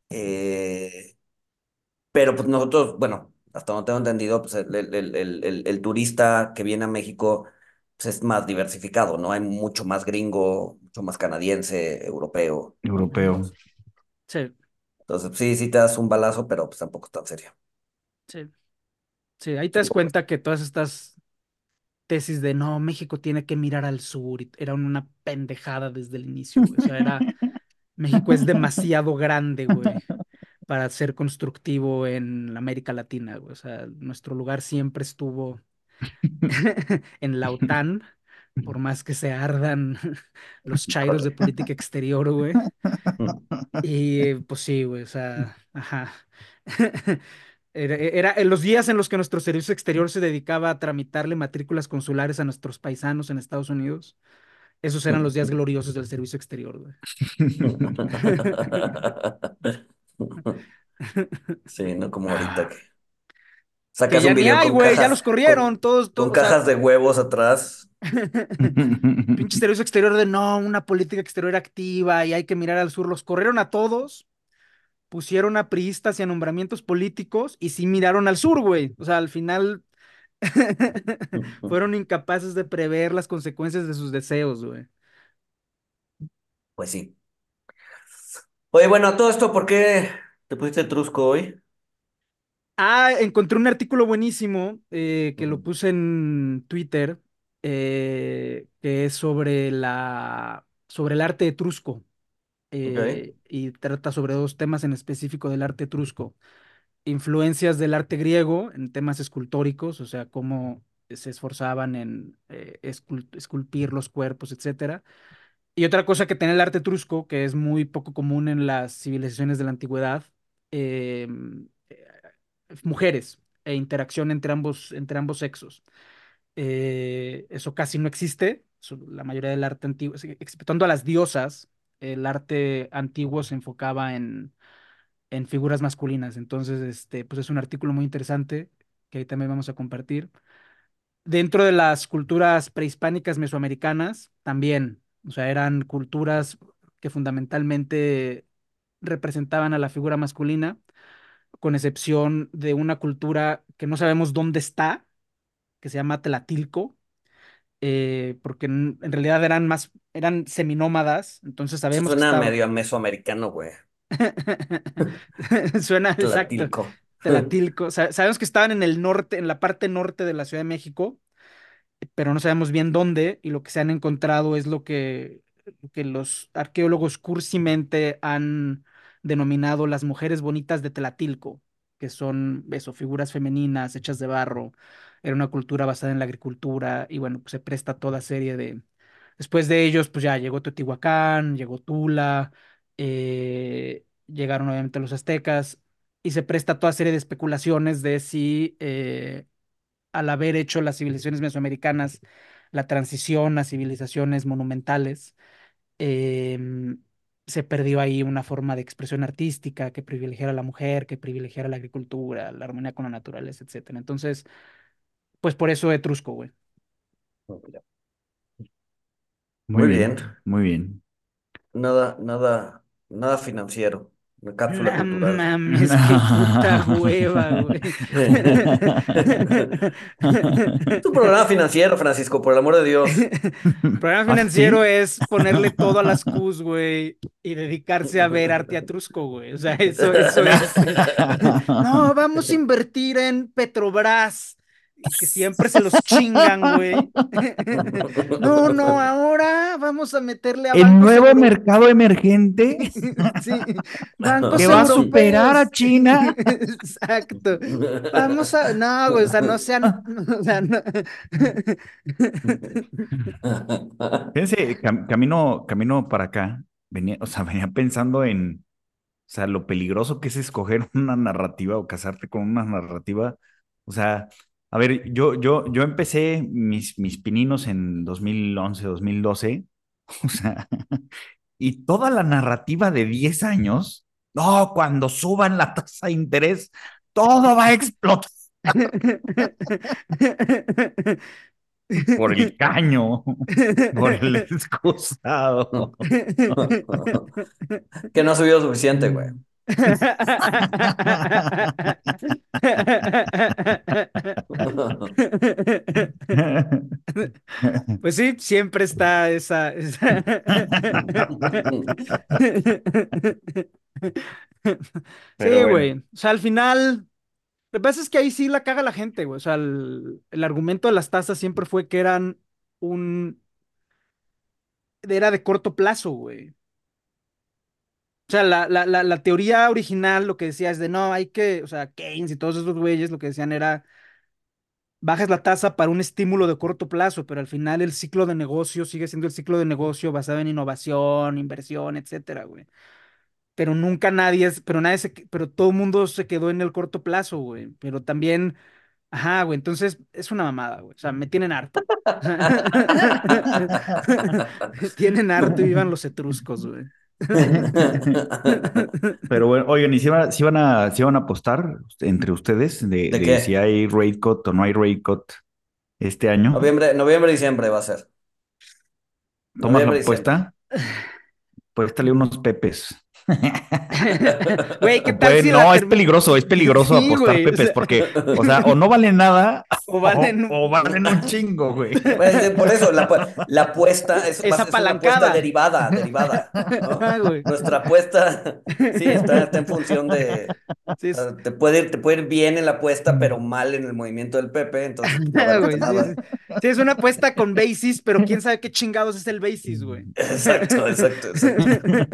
eh, pero pues nosotros, bueno, hasta donde tengo entendido, pues el, el, el, el, el- el turista que viene a México, pues es más diversificado, ¿no? Hay mucho más gringo, mucho más canadiense, europeo. Europeo. Sí, Entonces, sí, sí te das un balazo, pero pues tampoco es tan serio. sí, sí. Ahí te Sí, das cuenta que todas estas tesis de no, México tiene que mirar al sur y eran una pendejada desde el inicio, güey. O sea, era México es demasiado grande, güey, para ser constructivo en América Latina, güey. O sea, nuestro lugar siempre estuvo en la OTAN, por más que se ardan los chairos de híjole. política exterior, güey. Mm. Y pues sí, güey, o sea, ajá. Era, era en los días en los que nuestro servicio exterior se dedicaba a tramitarle matrículas consulares a nuestros paisanos en Estados Unidos. Esos eran los días gloriosos del servicio exterior, güey. Sí, no como ahorita que Que sacas ya un ni video hay, con güey, ya los cajas, corrieron, con, todos, todos, con o sea, cajas de huevos atrás. pinche servicio exterior de no, una política exterior activa y hay que mirar al sur. Los corrieron a todos, pusieron a priistas y a nombramientos políticos y sí miraron al sur, güey. O sea, al final fueron incapaces de prever las consecuencias de sus deseos, güey. Pues sí. Oye, bueno, todo esto, ¿por qué te pusiste trusco hoy? Ah, encontré un artículo buenísimo eh, que lo Mm. puse en Twitter, eh, que es sobre la, sobre el arte etrusco, Ok. eh, y trata sobre dos temas en específico del arte etrusco. Influencias del arte griego en temas escultóricos, o sea, cómo se esforzaban en eh, escul- esculpir los cuerpos, etcétera. Y otra cosa que tiene el arte etrusco, que es muy poco común en las civilizaciones de la antigüedad, eh, eh, mujeres e interacción entre ambos, entre ambos sexos. Eh, eso casi no existe. Su- La mayoría del arte antiguo, sí, exceptuando a las diosas, el arte antiguo se enfocaba en, en figuras masculinas. Entonces, este, pues es un artículo muy interesante que ahí también vamos a compartir. Dentro de las culturas prehispánicas mesoamericanas, también, o sea, eran culturas que fundamentalmente representaban a la figura masculina, con excepción de una cultura que no sabemos dónde está, que se llama Tlatilco, eh, porque en, en realidad eran más, eran seminómadas, entonces Eso sabemos que suena estaba. medio a mesoamericano, güey. Suena exacto. Tlatilco. Tlatilco. Sa- sabemos que estaban en el norte, en la parte norte de la Ciudad de México, pero no sabemos bien dónde, y lo que se han encontrado es lo que, lo que los arqueólogos cursimente han denominado las mujeres bonitas de Tlatilco, que son eso, figuras femeninas hechas de barro. Era una cultura basada en la agricultura y bueno, pues se presta a toda serie de... Después de ellos, pues ya llegó Teotihuacán, llegó Tula, eh, llegaron obviamente los aztecas y se presta a toda serie de especulaciones de si eh, al haber hecho las civilizaciones mesoamericanas la transición a civilizaciones monumentales, em, se perdió ahí una forma de expresión artística que privilegiara a la mujer, que privilegiara la agricultura, la armonía con la naturaleza, etcétera. Entonces, pues por eso etrusco, güey. Muy Muy bien, bien. muy bien. Nada, nada, nada financiero. Una cápsula No cultural. mames, qué puta hueva, güey. Es un programa financiero, Francisco, por el amor de Dios. Programa ¿Ah, financiero sí? es ponerle todo a las Qs, güey, y dedicarse a ver arte atrusco, güey. O sea, eso, eso es. No, vamos a invertir en Petrobras, y que siempre se los chingan, güey. No, no, ahora vamos a meterle a El bancos nuevo europeos. mercado emergente Sí, bancos que va a superar a europeos. China. Exacto. Vamos a. No, güey, o sea, no sean. O sea, no. Fíjense, cam- camino, camino para acá, venía, o sea, venía pensando en, o sea, lo peligroso que es escoger una narrativa o casarte con una narrativa. O sea, a ver, yo, yo, yo empecé mis, mis pininos en dos mil once, dos mil doce, o sea, y toda la narrativa de diez años, no, cuando suban la tasa de interés, todo va a explotar por el caño, por el excusado. Que no ha subido suficiente, güey. Pues sí, siempre está esa, esa- Pero Sí, bueno, güey. O sea, al final, lo que pasa es que ahí sí la caga la gente, güey. O sea, el, el argumento de las tasas siempre fue que eran un... era de corto plazo, güey. O sea, la, la, la, la teoría original lo que decía es de no, hay que, o sea, Keynes y todos esos güeyes lo que decían era bajas la tasa para un estímulo de corto plazo, pero al final el ciclo de negocio sigue siendo el ciclo de negocio basado en innovación, inversión, etcétera, güey. Pero nunca nadie es, pero nadie se, pero todo el mundo se quedó en el corto plazo, güey. Pero también, ajá, güey, entonces es una mamada, güey. O sea, me tienen harto. Me tienen harto y vivan los etruscos, güey. pero bueno, oigan, ¿y si van, a, si van a, si van a apostar entre ustedes de, ¿De de si qué? hay rate cut o no hay rate cut este año? Noviembre, noviembre, diciembre va a ser. ¿Tomas la Noviembre, diciembre. apuesta? Pues dale unos pepes. Güey, ¿qué O tal puede, si la no, es termina? peligroso, es peligroso Sí, apostar güey. O Pepes sea, porque, o sea, o no valen nada o o, valen o un- valen un chingo, güey. Pues, eh, por eso, la, pu- la apuesta es, es va- es una apuesta apalancada. derivada, derivada, ¿no? Ah, güey. Nuestra apuesta, sí, está, está en función de, Sí, o es, sea, te puede ir, te puede ir bien en la apuesta, pero mal en el movimiento del Pepe, entonces pues, no ah, ganaste güey, sí, nada. sí. Sí, es una apuesta con basis, pero quién sabe qué chingados es el basis, güey. Exacto, exacto, exacto.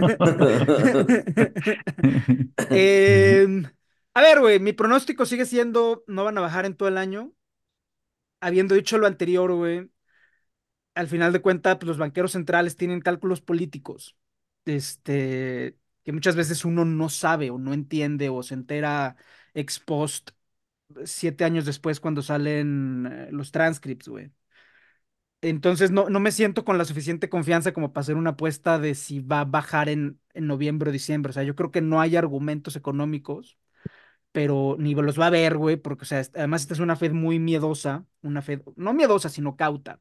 Em, a ver, güey, mi pronóstico sigue siendo no van a bajar en todo el año. Habiendo dicho lo anterior, güey, al final de cuentas, pues, los banqueros centrales tienen cálculos políticos, este, que muchas veces uno no sabe o no entiende o se entera ex post siete años después cuando salen eh, los transcripts, güey. Entonces no, no me siento con la suficiente confianza como para hacer una apuesta de si va a bajar en, en noviembre o diciembre. O sea, yo creo que no hay argumentos económicos, pero ni los va a ver, güey, porque, o sea, est- además esta es una Fed muy miedosa, una Fed, no miedosa, sino cauta,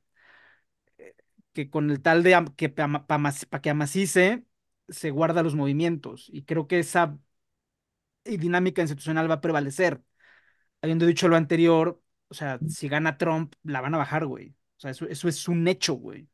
que con el tal de am- que para que amacice, se guarda los movimientos. Y creo que esa dinámica institucional va a prevalecer. Habiendo dicho lo anterior, o sea, si gana Trump, la van a bajar, güey. O sea, eso, eso es un hecho, güey.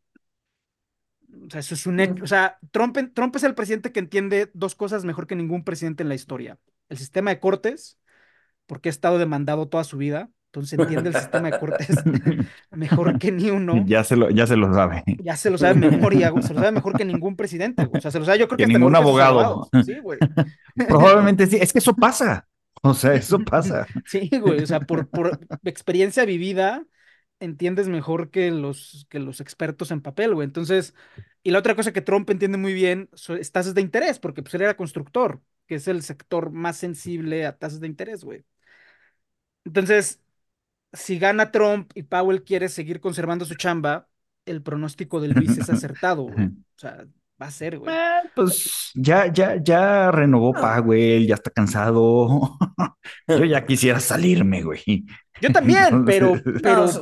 O sea, eso es un hecho. O sea, Trump, Trump es el presidente que entiende dos cosas mejor que ningún presidente en la historia. El sistema de cortes, porque ha estado demandado toda su vida. Entonces entiende el sistema de cortes mejor que ni uno. Ya se lo, ya se lo sabe. Ya se lo sabe de memoria, güey. Se lo sabe mejor que ningún presidente, güey. O sea, se lo sabe yo creo que Que hasta ningún mejor que sus abogado. abogados. Sí, güey. Probablemente sí. Es que eso pasa. O sea, eso pasa. Sí, güey. O sea, por, por experiencia vivida, entiendes mejor que los, que los expertos en papel, güey. Entonces, y la otra cosa que Trump entiende muy bien son es tasas de interés, porque pues él era constructor, que es el sector más sensible a tasas de interés, güey. Entonces, si gana Trump y Powell quiere seguir conservando su chamba, el pronóstico de Luis es acertado, güey. O sea, va a ser, güey. Eh, pues ya, ya, ya renovó No, Powell, ya está cansado. Yo ya quisiera salirme, güey. Yo también, Entonces, pero, no, pero, so-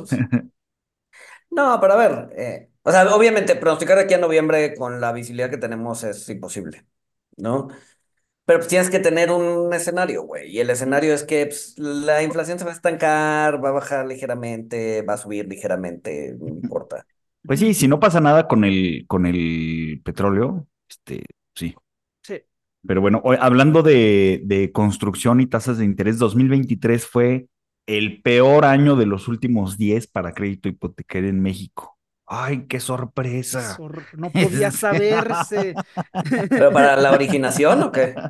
no, pero a ver, eh, o sea, obviamente pronosticar de aquí a noviembre con la visibilidad que tenemos es imposible, ¿no? Pero pues tienes que tener un escenario, güey. Y el escenario es que pues, la inflación se va a estancar, va a bajar ligeramente, va a subir ligeramente, no importa. pues sí, si no pasa nada con el, con el petróleo, este, sí. sí, Pero bueno, hoy- hablando de, de construcción y tasas de interés, dos mil veintitrés fue el peor año de los últimos diez para crédito hipotecario en México. ¡Ay, qué sorpresa! eso no podía Este, saberse. ¿Pero para la originación o qué?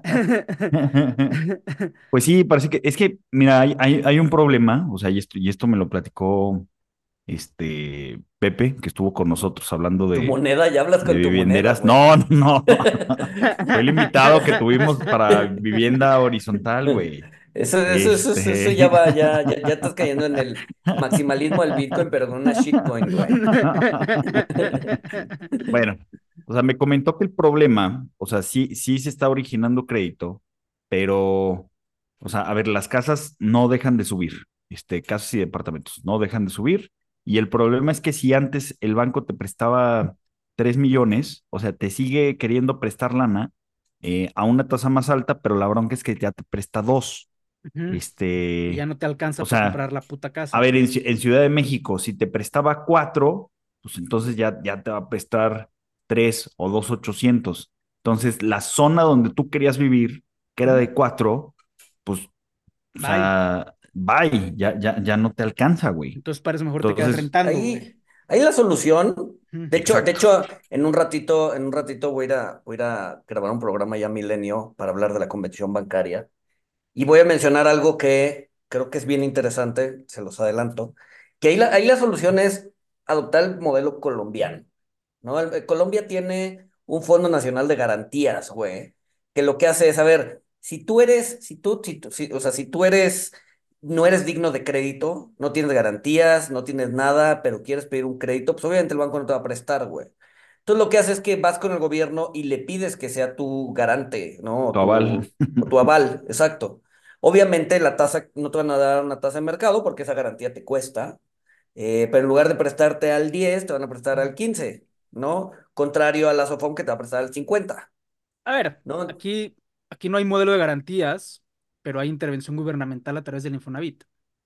Pues sí, parece que es que, mira, hay, hay, hay un problema, o sea, y esto, y esto me lo platicó este Pepe, que estuvo con nosotros hablando ¿Tu de, moneda? Ya hablas de con tu moneda, vivienderas. güey. No, no, no. Fue el invitado que tuvimos para vivienda horizontal, güey. Eso, eso, eso, eso, eso ya Este. va, ya, ya, ya estás cayendo en el maximalismo del Bitcoin, pero con una shitcoin, güey. Bueno, o sea, me comentó que el problema, o sea, sí, sí se está originando crédito, pero, o sea, a ver, las casas no dejan de subir, este, casas y departamentos no dejan de subir, y el problema es que si antes el banco te prestaba tres millones, o sea, te sigue queriendo prestar lana eh, a una tasa más alta, pero la bronca es que ya te presta dos, Ujú. Y ya este, no te o alcanza para sea, comprar la puta a casa. ver, en, Ci- en Ciudad de México, si te prestaba cuatro, pues entonces ya, ya te va a prestar tres o dos ochocientos. Entonces, la zona donde tú querías vivir, que era Ujú. de cuatro, pues, o Bye. sea, bye, ya, ya, ya no te alcanza, güey. Entonces, para eso mejor te quedas Entonces, rentando, güey. Ahí, ahí la solución, Ujú. de hecho, de exacto. hecho, en un ratito, en un ratito voy a ir a, voy a ir a grabar un programa ya milenio para hablar de la convención bancaria. Y voy a mencionar algo que creo que es bien interesante, se los adelanto, que ahí la, ahí la solución es adoptar el modelo colombiano, ¿no? El- el Colombia tiene un Fondo Nacional de Garantías, güey, que lo que hace es, a ver, si tú eres, si tú, si tú- si- o sea, si tú eres, no eres digno de crédito, no tienes garantías, no tienes nada, pero quieres pedir un crédito, pues obviamente el banco no te va a prestar, güey. Entonces lo que haces es que vas con el gobierno y le pides que sea tu garante, ¿no? O Tu aval. tu, o tu aval, exacto. Obviamente la tasa, no te van a dar una tasa de mercado porque esa garantía te cuesta, eh, pero en lugar de prestarte al diez te van a prestar al quince, ¿no? Contrario a la SOFOM que te va a prestar al cincuenta. A ver, ¿no? aquí, aquí no hay modelo de garantías, pero hay intervención gubernamental a través del Infonavit.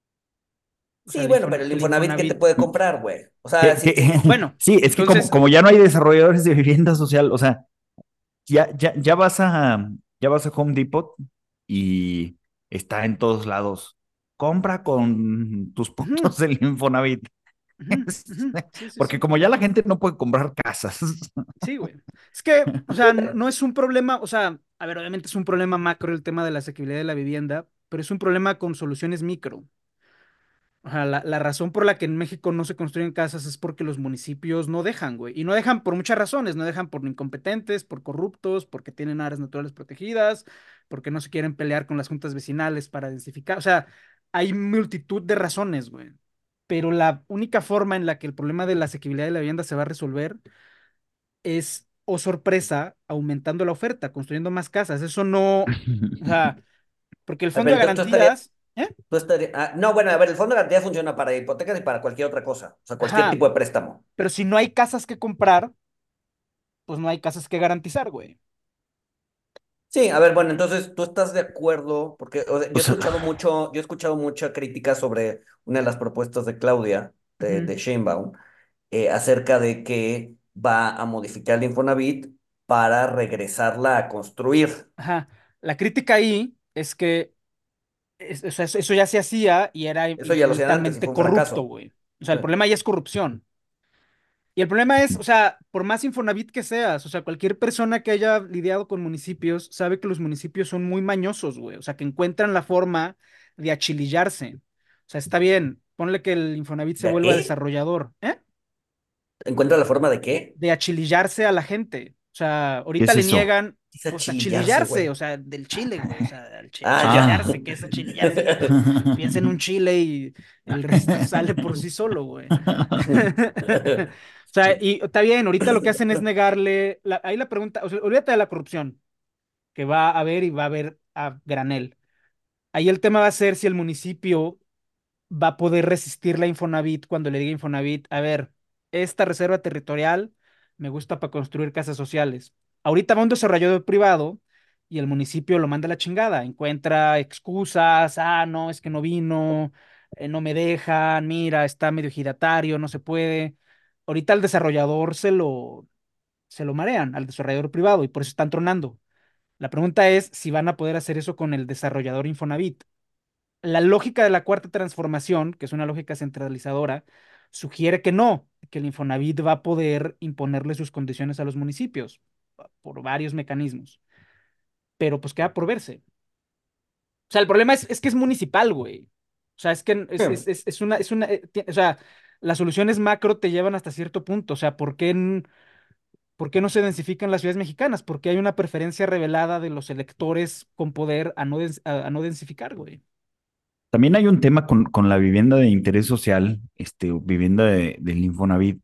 O sea, Sí, el bueno, pero Infon- el el Infonavit, ¿qué te Infonavit. puede comprar, güey? O sea, Que- sí, que- sí. Bueno, sí, es que como, entonces, como ya no hay desarrolladores de vivienda social, o sea, ya, ya, ya vas a, ya vas a Home Depot y está en todos lados. Compra con tus ujú, puntos del Infonavit. ujú, ujú, sí, sí, Porque sí. como ya la gente no puede comprar casas. Sí, güey. Es que, o sea, n- no es un problema, o sea, a ver, obviamente es un problema macro el tema de la asequibilidad de la vivienda, pero es un problema con soluciones micro. O sea, la, la razón por la que en México no se construyen casas es porque los municipios no dejan, güey. Y no dejan por muchas razones. No dejan por incompetentes, por corruptos, porque tienen áreas naturales protegidas, porque no se quieren pelear con las juntas vecinales para densificar. O sea, hay multitud de razones, güey. Pero la única forma en la que el problema de la asequibilidad de la vivienda se va a resolver es, oh sorpresa, aumentando la oferta, construyendo más casas. Eso no, o sea, porque el A fondo ver, de entonces tú estarías, garantías, ¿eh? tú estarías, ah, no, bueno, a ver, el fondo de garantía funciona para hipotecas y para cualquier otra cosa, o sea, cualquier Ajá, tipo de préstamo. pero si no hay casas que comprar, pues no hay casas que garantizar, güey. Sí, a ver, bueno, entonces tú estás de acuerdo, porque o sea, O yo he sea, escuchado mucho, yo he escuchado mucha crítica sobre una de las propuestas de Claudia, de, Ujú. de Sheinbaum, eh, acerca de que va a modificar el Infonavit para regresarla a construir. Ajá. La crítica ahí es que es- o sea, eso, eso ya se hacía y era Eso ya lo hacían antes y infinitamente fue un corrupto, fracaso. güey. O sea, el problema ya es corrupción. Y el problema es, o sea, por más Infonavit que seas, o sea, cualquier persona que haya lidiado con municipios sabe que los municipios son muy mañosos, güey. O sea, que encuentran la forma de achilillarse. O sea, está bien, ponle que el Infonavit se ¿De vuelva qué? desarrollador, ¿eh? ¿Encuentra la forma de qué? De achilillarse a la gente. O sea, ¿qué ahorita es le eso? niegan, Quizá pues, chillarse, achilillarse, güey. o sea, del chile, güey. O sea, al chi- Ah, ya. achilillarse, ¿qué es achilillarse? Pues, piensa en un chile y el resto sale por sí solo, güey. O sea, y está bien, ahorita lo que hacen es negarle, la- ahí la pregunta, o sea, olvídate de la corrupción, que va a haber y va a haber a granel. Ahí el tema va a ser si el municipio va a poder resistir la Infonavit cuando le diga Infonavit, a ver, esta reserva territorial me gusta para construir casas sociales. Ahorita va un desarrollador privado y el municipio lo manda a la chingada, encuentra excusas, ah, no, es que no vino, eh, no me dejan, mira, está medio giratario, no se puede. Ahorita al desarrollador se lo, se lo marean, al desarrollador privado, y por eso están tronando. La pregunta es si van a poder hacer eso con el desarrollador Infonavit. La lógica de la cuarta transformación, que es una lógica centralizadora, sugiere que no, que el Infonavit va a poder imponerle sus condiciones a los municipios por varios mecanismos, pero pues queda por verse. O sea, el problema es, es que es municipal, güey. O sea, es que es, es, es, es una, es una, eh, ti- o sea, las soluciones macro te llevan hasta cierto punto. O sea, ¿por qué, n- por qué no se densifican las ciudades mexicanas? Porque hay una preferencia revelada de los electores con poder a no, dens- a, a no densificar, güey. También hay un tema con, con la vivienda de interés social, este, vivienda de- del Infonavit,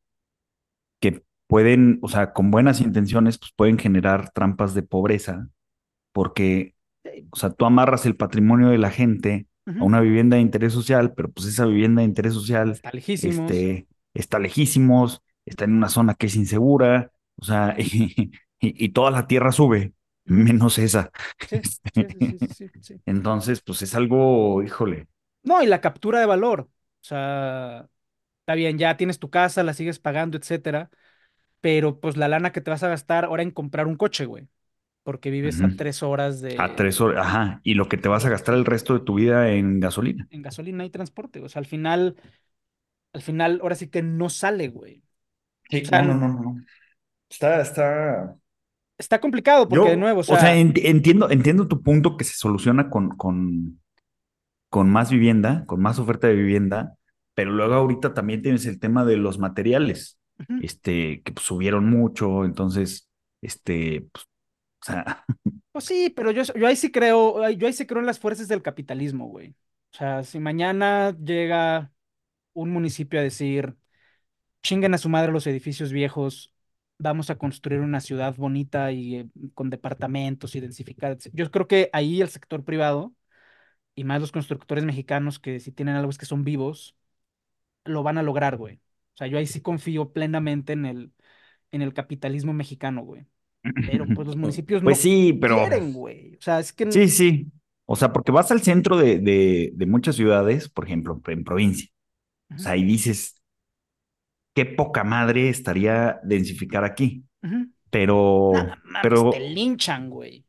que pueden, o sea, con buenas intenciones, pues pueden generar trampas de pobreza, porque, Sí. o sea, tú amarras el patrimonio de la gente a Ujú. una vivienda de interés social, pero pues esa vivienda de interés social, Está lejísimos. este, está lejísimos, está en una zona que es insegura, o sea, y, y- y toda la tierra sube, Ujú. menos esa. Sí, sí, sí, sí, sí, Este, sí, sí. entonces, pues es algo, híjole. No, y la captura de valor. O sea, está bien, ya tienes tu casa, la sigues pagando, etcétera, pero pues la lana que te vas a gastar ahora en comprar un coche, güey, porque vives a Ujú. tres horas A de, tres horas, ajá, y lo que te de vas a la gastar el oficina. resto de tu vida en gasolina. En gasolina y transporte. O sea, al final, al final, ahora sí que no sale, güey. O Sí, sea, no, no, n- no, no. Está, está. está complicado porque de Yo, nuevo, o o sea, sea, ent- entiendo, entiendo tu punto que se soluciona con, con, con más vivienda, con más oferta de vivienda, pero luego ahorita también tienes el tema de los materiales, ujú. este, que pues, subieron mucho, entonces, este, pues, o sea, Pues sí, pero yo, yo ahí sí creo, ay, yo ahí sí creo en las fuerzas del capitalismo, güey. O sea, si mañana llega un municipio a decir chinguen a su madre los edificios viejos, vamos a construir una ciudad bonita y eh, con departamentos y densificada. etcétera. Yo creo que ahí el sector privado y más los constructores mexicanos que si tienen algo es que son vivos, lo van a lograr, güey. O sea, yo ahí sí confío plenamente en el, en el capitalismo mexicano, güey. pero pues los municipios Pues no sí, pero quieren, güey. O sea, es que... sí, sí. O sea, porque vas al centro de, de, de muchas ciudades, por ejemplo, en provincia. O Ujú, sea, y dices, qué poca madre estaría densificar aquí. ujú. Nah, Pero, mames, te pero linchan, güey.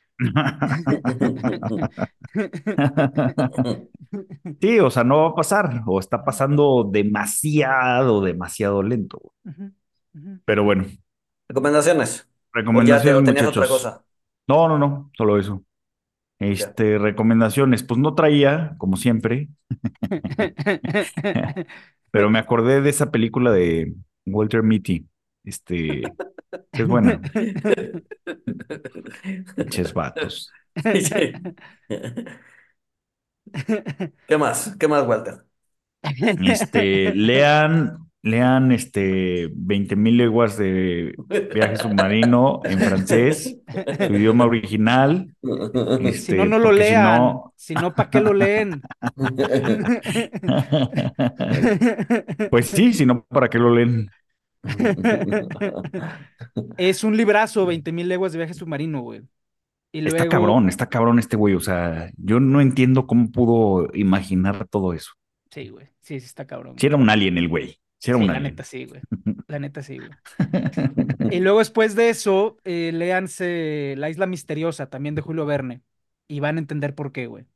sí, o sea, no va a pasar, o está pasando demasiado, demasiado lento. Ujú, ujú. Pero bueno, ¿Recomendaciones? ¿O ya te, recomendaciones, o tenías otra muchachos. cosa? No, no, no, solo eso. Ya. Este, recomendaciones, pues no traía, como siempre, pero me acordé de esa película de Walter Mitty, este, que es buena, pinches vatos. Sí. ¿Qué más? ¿Qué más, Walter? Este, lean, lean, este, veinte mil leguas de viaje submarino en francés, su idioma original, Si no, este, no lo porque si lean. no, Si no, ¿para qué lo leen? pues sí, si no, ¿para qué lo leen? Es un librazo, veinte mil leguas de viaje submarino, güey. Y Está luego, cabrón, está cabrón este güey, o sea, yo no entiendo cómo pudo imaginar todo eso. sí, güey. Sí, sí está cabrón, Si güey. era un alien el güey, si era Sí, un la neta alien. sí, güey. La neta sí, güey. Y luego después de eso, eh, léanse La Isla Misteriosa, también de Julio Verne. Y van a entender por qué, güey.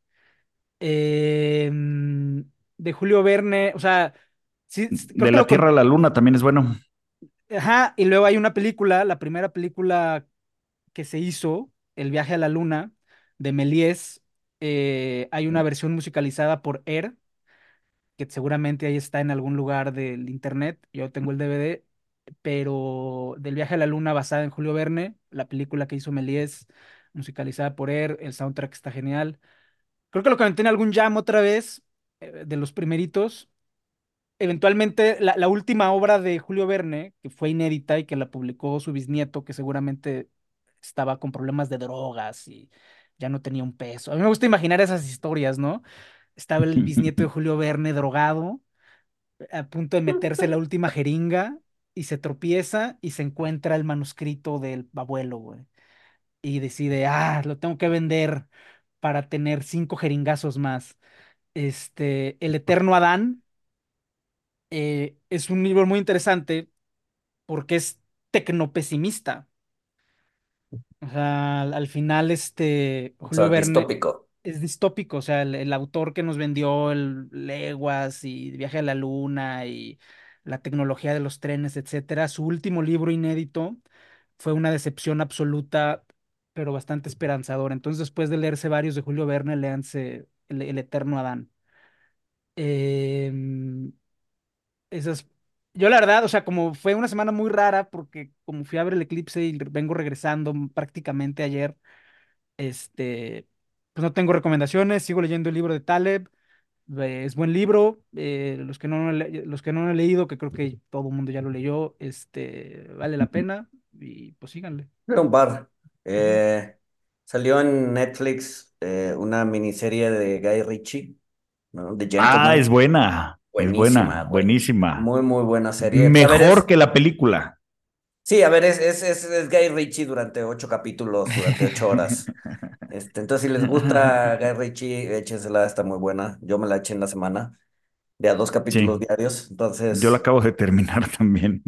Em, de Julio Verne, o sea, sí, sí, creo De que la lo Tierra con... a la Luna también es bueno. Ajá, y luego hay una película, la primera película que se hizo, El viaje a la luna, de Méliès. Eh, hay una versión musicalizada por Air, que seguramente ahí está en algún lugar del internet. Yo tengo el D V D, pero del viaje a la luna basada en Julio Verne, la película que hizo Méliès, musicalizada por Air, el soundtrack está genial. Creo que lo comenté en algún jam otra vez, eh, de los primeritos. Eventualmente, la, la última obra de Julio Verne, que fue inédita y que la publicó su bisnieto, que seguramente estaba con problemas de drogas y ya no tenía un peso. A mí me gusta imaginar esas historias, ¿no? Estaba el bisnieto de Julio Verne drogado, a punto de meterse la última jeringa y se tropieza y se encuentra el manuscrito del abuelo, güey. Y decide, ah, lo tengo que vender para tener cinco jeringazos más. Este, El Eterno Adán, eh, es un libro muy interesante porque es tecnopesimista. O sea, al, al final, este, O Julio sea, Verne distópico. es distópico. O sea, el, el autor que nos vendió el Leguas y Viaje a la Luna y la tecnología de los trenes, etcétera, su último libro inédito fue una decepción absoluta, pero bastante esperanzadora. Entonces, después de leerse varios de Julio Verne, léanse El, El Eterno Adán. Em, Esas, yo la verdad, o sea, como fue una semana muy rara porque como fui a ver el eclipse y vengo regresando prácticamente ayer, este, pues no tengo recomendaciones, sigo leyendo el libro de Taleb, eh, es buen libro, eh, los que no, lo he le- los que no lo he leído, que creo que todo el mundo ya lo leyó, este, vale la pena y pues síganle. Era un bar. Ujú. Eh, salió en Netflix eh, una miniserie de Guy Ritchie, ¿no? The Ah, es Gentleman. buena, es Buenísima, buena, güey. buenísima. Muy, muy buena serie. Pues a ver, Mejor es. que la película. Sí, a ver, es, es, es, es Guy Ritchie durante ocho capítulos, durante ocho horas. Este, entonces, si les gusta Guy Ritchie, échensela, está muy buena. Yo me la eché en la semana, de a dos capítulos Sí, diarios. yo la Entonces, acabo de terminar también.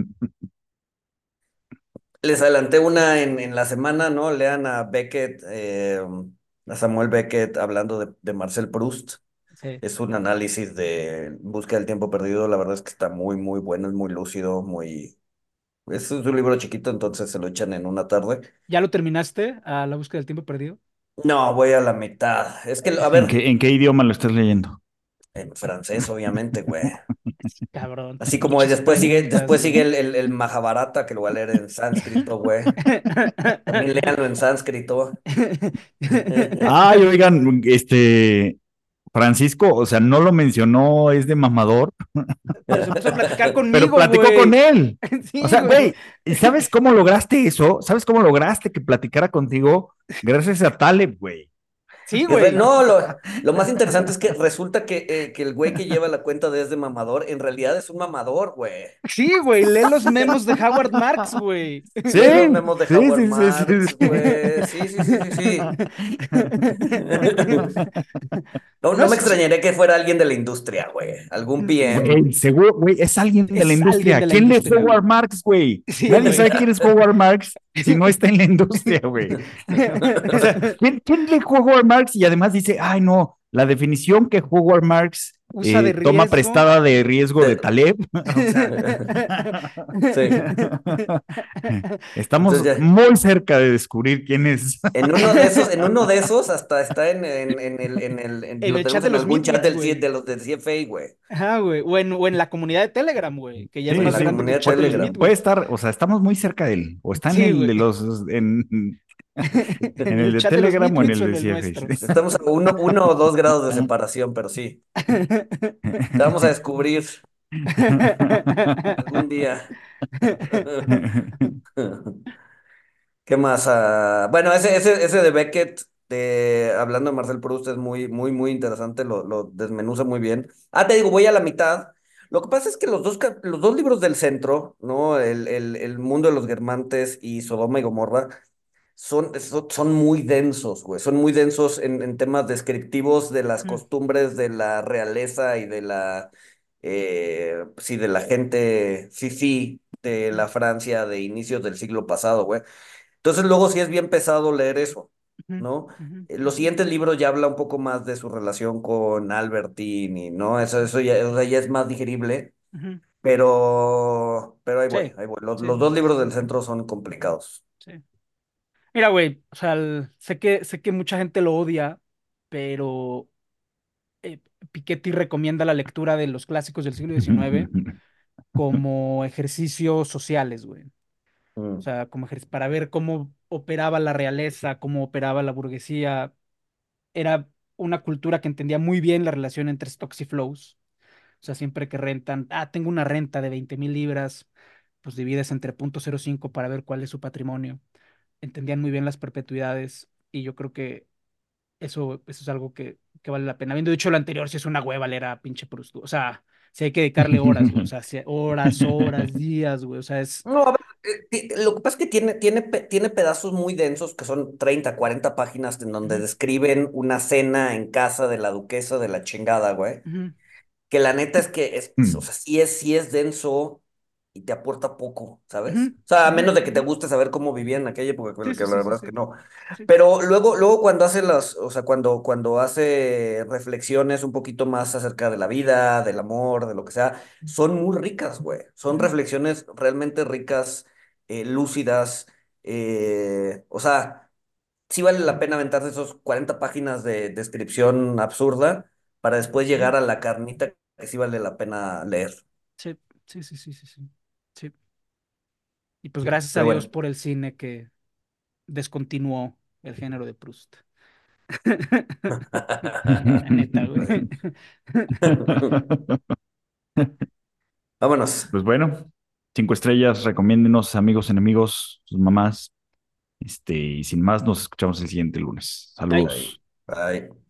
les adelanté una en, en la semana, ¿no? Lean a Beckett, eh, a Samuel Beckett hablando de, de Marcel Proust. Sí. Es un análisis de Búsqueda del tiempo perdido. La verdad es que está muy, muy bueno, es muy lúcido, muy... Es un libro chiquito, entonces se lo echan en una tarde. ¿Ya lo terminaste a la búsqueda del tiempo perdido? No, voy a la mitad. Es que, a ¿En ver, qué, en qué idioma lo estás leyendo? en francés, obviamente, güey. Cabrón, tus Así como pinches después sigue, preguntas, después sigue güey. el, el, el Mahabharata, que lo voy a leer en sánscrito, güey. También léanlo en sánscrito. Ay, oigan, este, Francisco, o sea, no lo mencionó, es de mamador, Pero se puso a platicar pero conmigo, platicó con güey. él. O Sí, sea, güey. güey, ¿sabes cómo lograste eso? ¿Sabes cómo lograste que platicara contigo? Gracias a Taleb, güey. Sí, Y re- güey. no, lo, lo más interesante es que resulta que, eh, que el güey que lleva la cuenta de es de mamador, en realidad es un mamador, güey. Sí, güey, lee los memos de Howard Marks, güey. Sí, Lee los memos de sí, Howard sí, sí, sí, Marks, sí. güey. Sí, sí, sí, sí, sí. No, No, no me sí, sí, extrañaría que fuera alguien de la industria, güey. Algún P M. Güey, seguro, güey, es alguien de la es alguien industria. de la ¿Quién lee industria, Howard güey. Marks, güey? Sí, Nadie güey. sabe quién es Howard Marks si no está en la industria, güey. O sea, ¿quién, quién lee Howard Marks y además dice, ay, no, la definición que Howard Marks Usa de eh, toma riesgo. prestada de riesgo de De- Taleb? O sea, Sí. estamos Entonces ya, muy cerca de descubrir quién es. en uno de esos, en uno de esos hasta está en, en, en el, en el, en- En lo el chat tenemos de en los algún chat Midwits, del, C- güey. de los del C F A, güey. Ajá, güey. O en, o en la comunidad de Telegram, güey, que ya es O en Sí, más la sí. grande que el comunidad de chat de los Telegram. Puede Midwits. estar, o sea, estamos muy cerca de él. O está en Sí, el de güey. los, en, En en el el de chat de los Telegram o en Midwits el o en de el C F nuestro. A. Estamos a uno, uno o dos grados de separación, pero sí. Te vamos a descubrir algún día. ¿Qué más? Ah, bueno, ese, ese, ese de Beckett, de, hablando de Marcel Proust, es muy, muy, muy interesante, lo, lo desmenuza muy bien. Ah, te digo, voy a la mitad. Lo que pasa es que los dos, cap- los dos libros del centro, ¿no? El, el, el mundo de los Guermantes y Sodoma y Gomorra, son, son, son muy densos, güey. Son muy densos en, en temas descriptivos de las Ujú, costumbres de la realeza y de la, eh, sí, de la gente fifí de ujú, la Francia de inicios del siglo pasado, güey. Entonces luego sí es bien pesado leer eso, ujú, ¿no? ujú, Eh, Los ujú, siguientes libros ya habla un poco más de su relación con Albertine, y, ¿no? Eso, eso ya, o sea, ya es más digerible, ujú. pero, pero ahí voy, Sí, ahí voy. Los, sí, los sí, dos sí, libros sí, del centro son complicados. sí. Mira, güey, o sea, el- sé que, sé que mucha gente lo odia, pero eh, Piketty recomienda la lectura de los clásicos del siglo diecinueve como ejercicios sociales, güey. O Mm, sea, como ejer- para ver cómo operaba la realeza, cómo operaba la burguesía. Era una cultura que entendía muy bien la relación entre stocks y flows. O sea, siempre que rentan, ah, tengo una renta de veinte mil libras, pues divides entre punto cero cinco para ver cuál es su patrimonio. Entendían muy bien las perpetuidades y yo creo que eso, eso es algo que, que vale la pena. Habiendo dicho lo anterior, si es una hueva leer a pinche Proust. O sea, si hay que dedicarle horas, güey. O sea, si- horas, horas, días, güey. O sea, es... no, a ver, eh, ti- lo que pasa es que tiene, tiene, pe- tiene pedazos muy densos que son treinta, cuarenta páginas en donde Ujú, describen una cena en casa de la duquesa de la chingada, güey. ujú, Que la neta es que es, o sea, sí es, sí es denso y te aporta poco, ujú, ¿sabes? O sea, a ujú, menos de que te ujú. guste saber cómo vivían en aquella época, Sí, que que sí, la sí, sí, verdad es sí. que no. Sí. Pero luego, luego cuando hace las, o sea, cuando, cuando hace reflexiones un poquito más acerca de la vida, del amor, de lo que sea, son muy ricas, güey. Son Ujú, reflexiones realmente ricas, eh, lúcidas, eh, o sea, sí vale la pena aventarse esos cuarenta páginas de descripción absurda para después ujú. llegar a la carnita que sí vale la pena leer. Sí, sí, sí, sí, sí, sí. Sí. Y pues gracias a Pero Dios bueno. por el cine que descontinuó el género de Proust. La neta, güey. Vámonos. Pues bueno, cinco estrellas, recomiéndenos, amigos, enemigos, sus mamás. Este, y sin más, nos escuchamos el siguiente lunes. Ay. Bye. Saludos. Bye.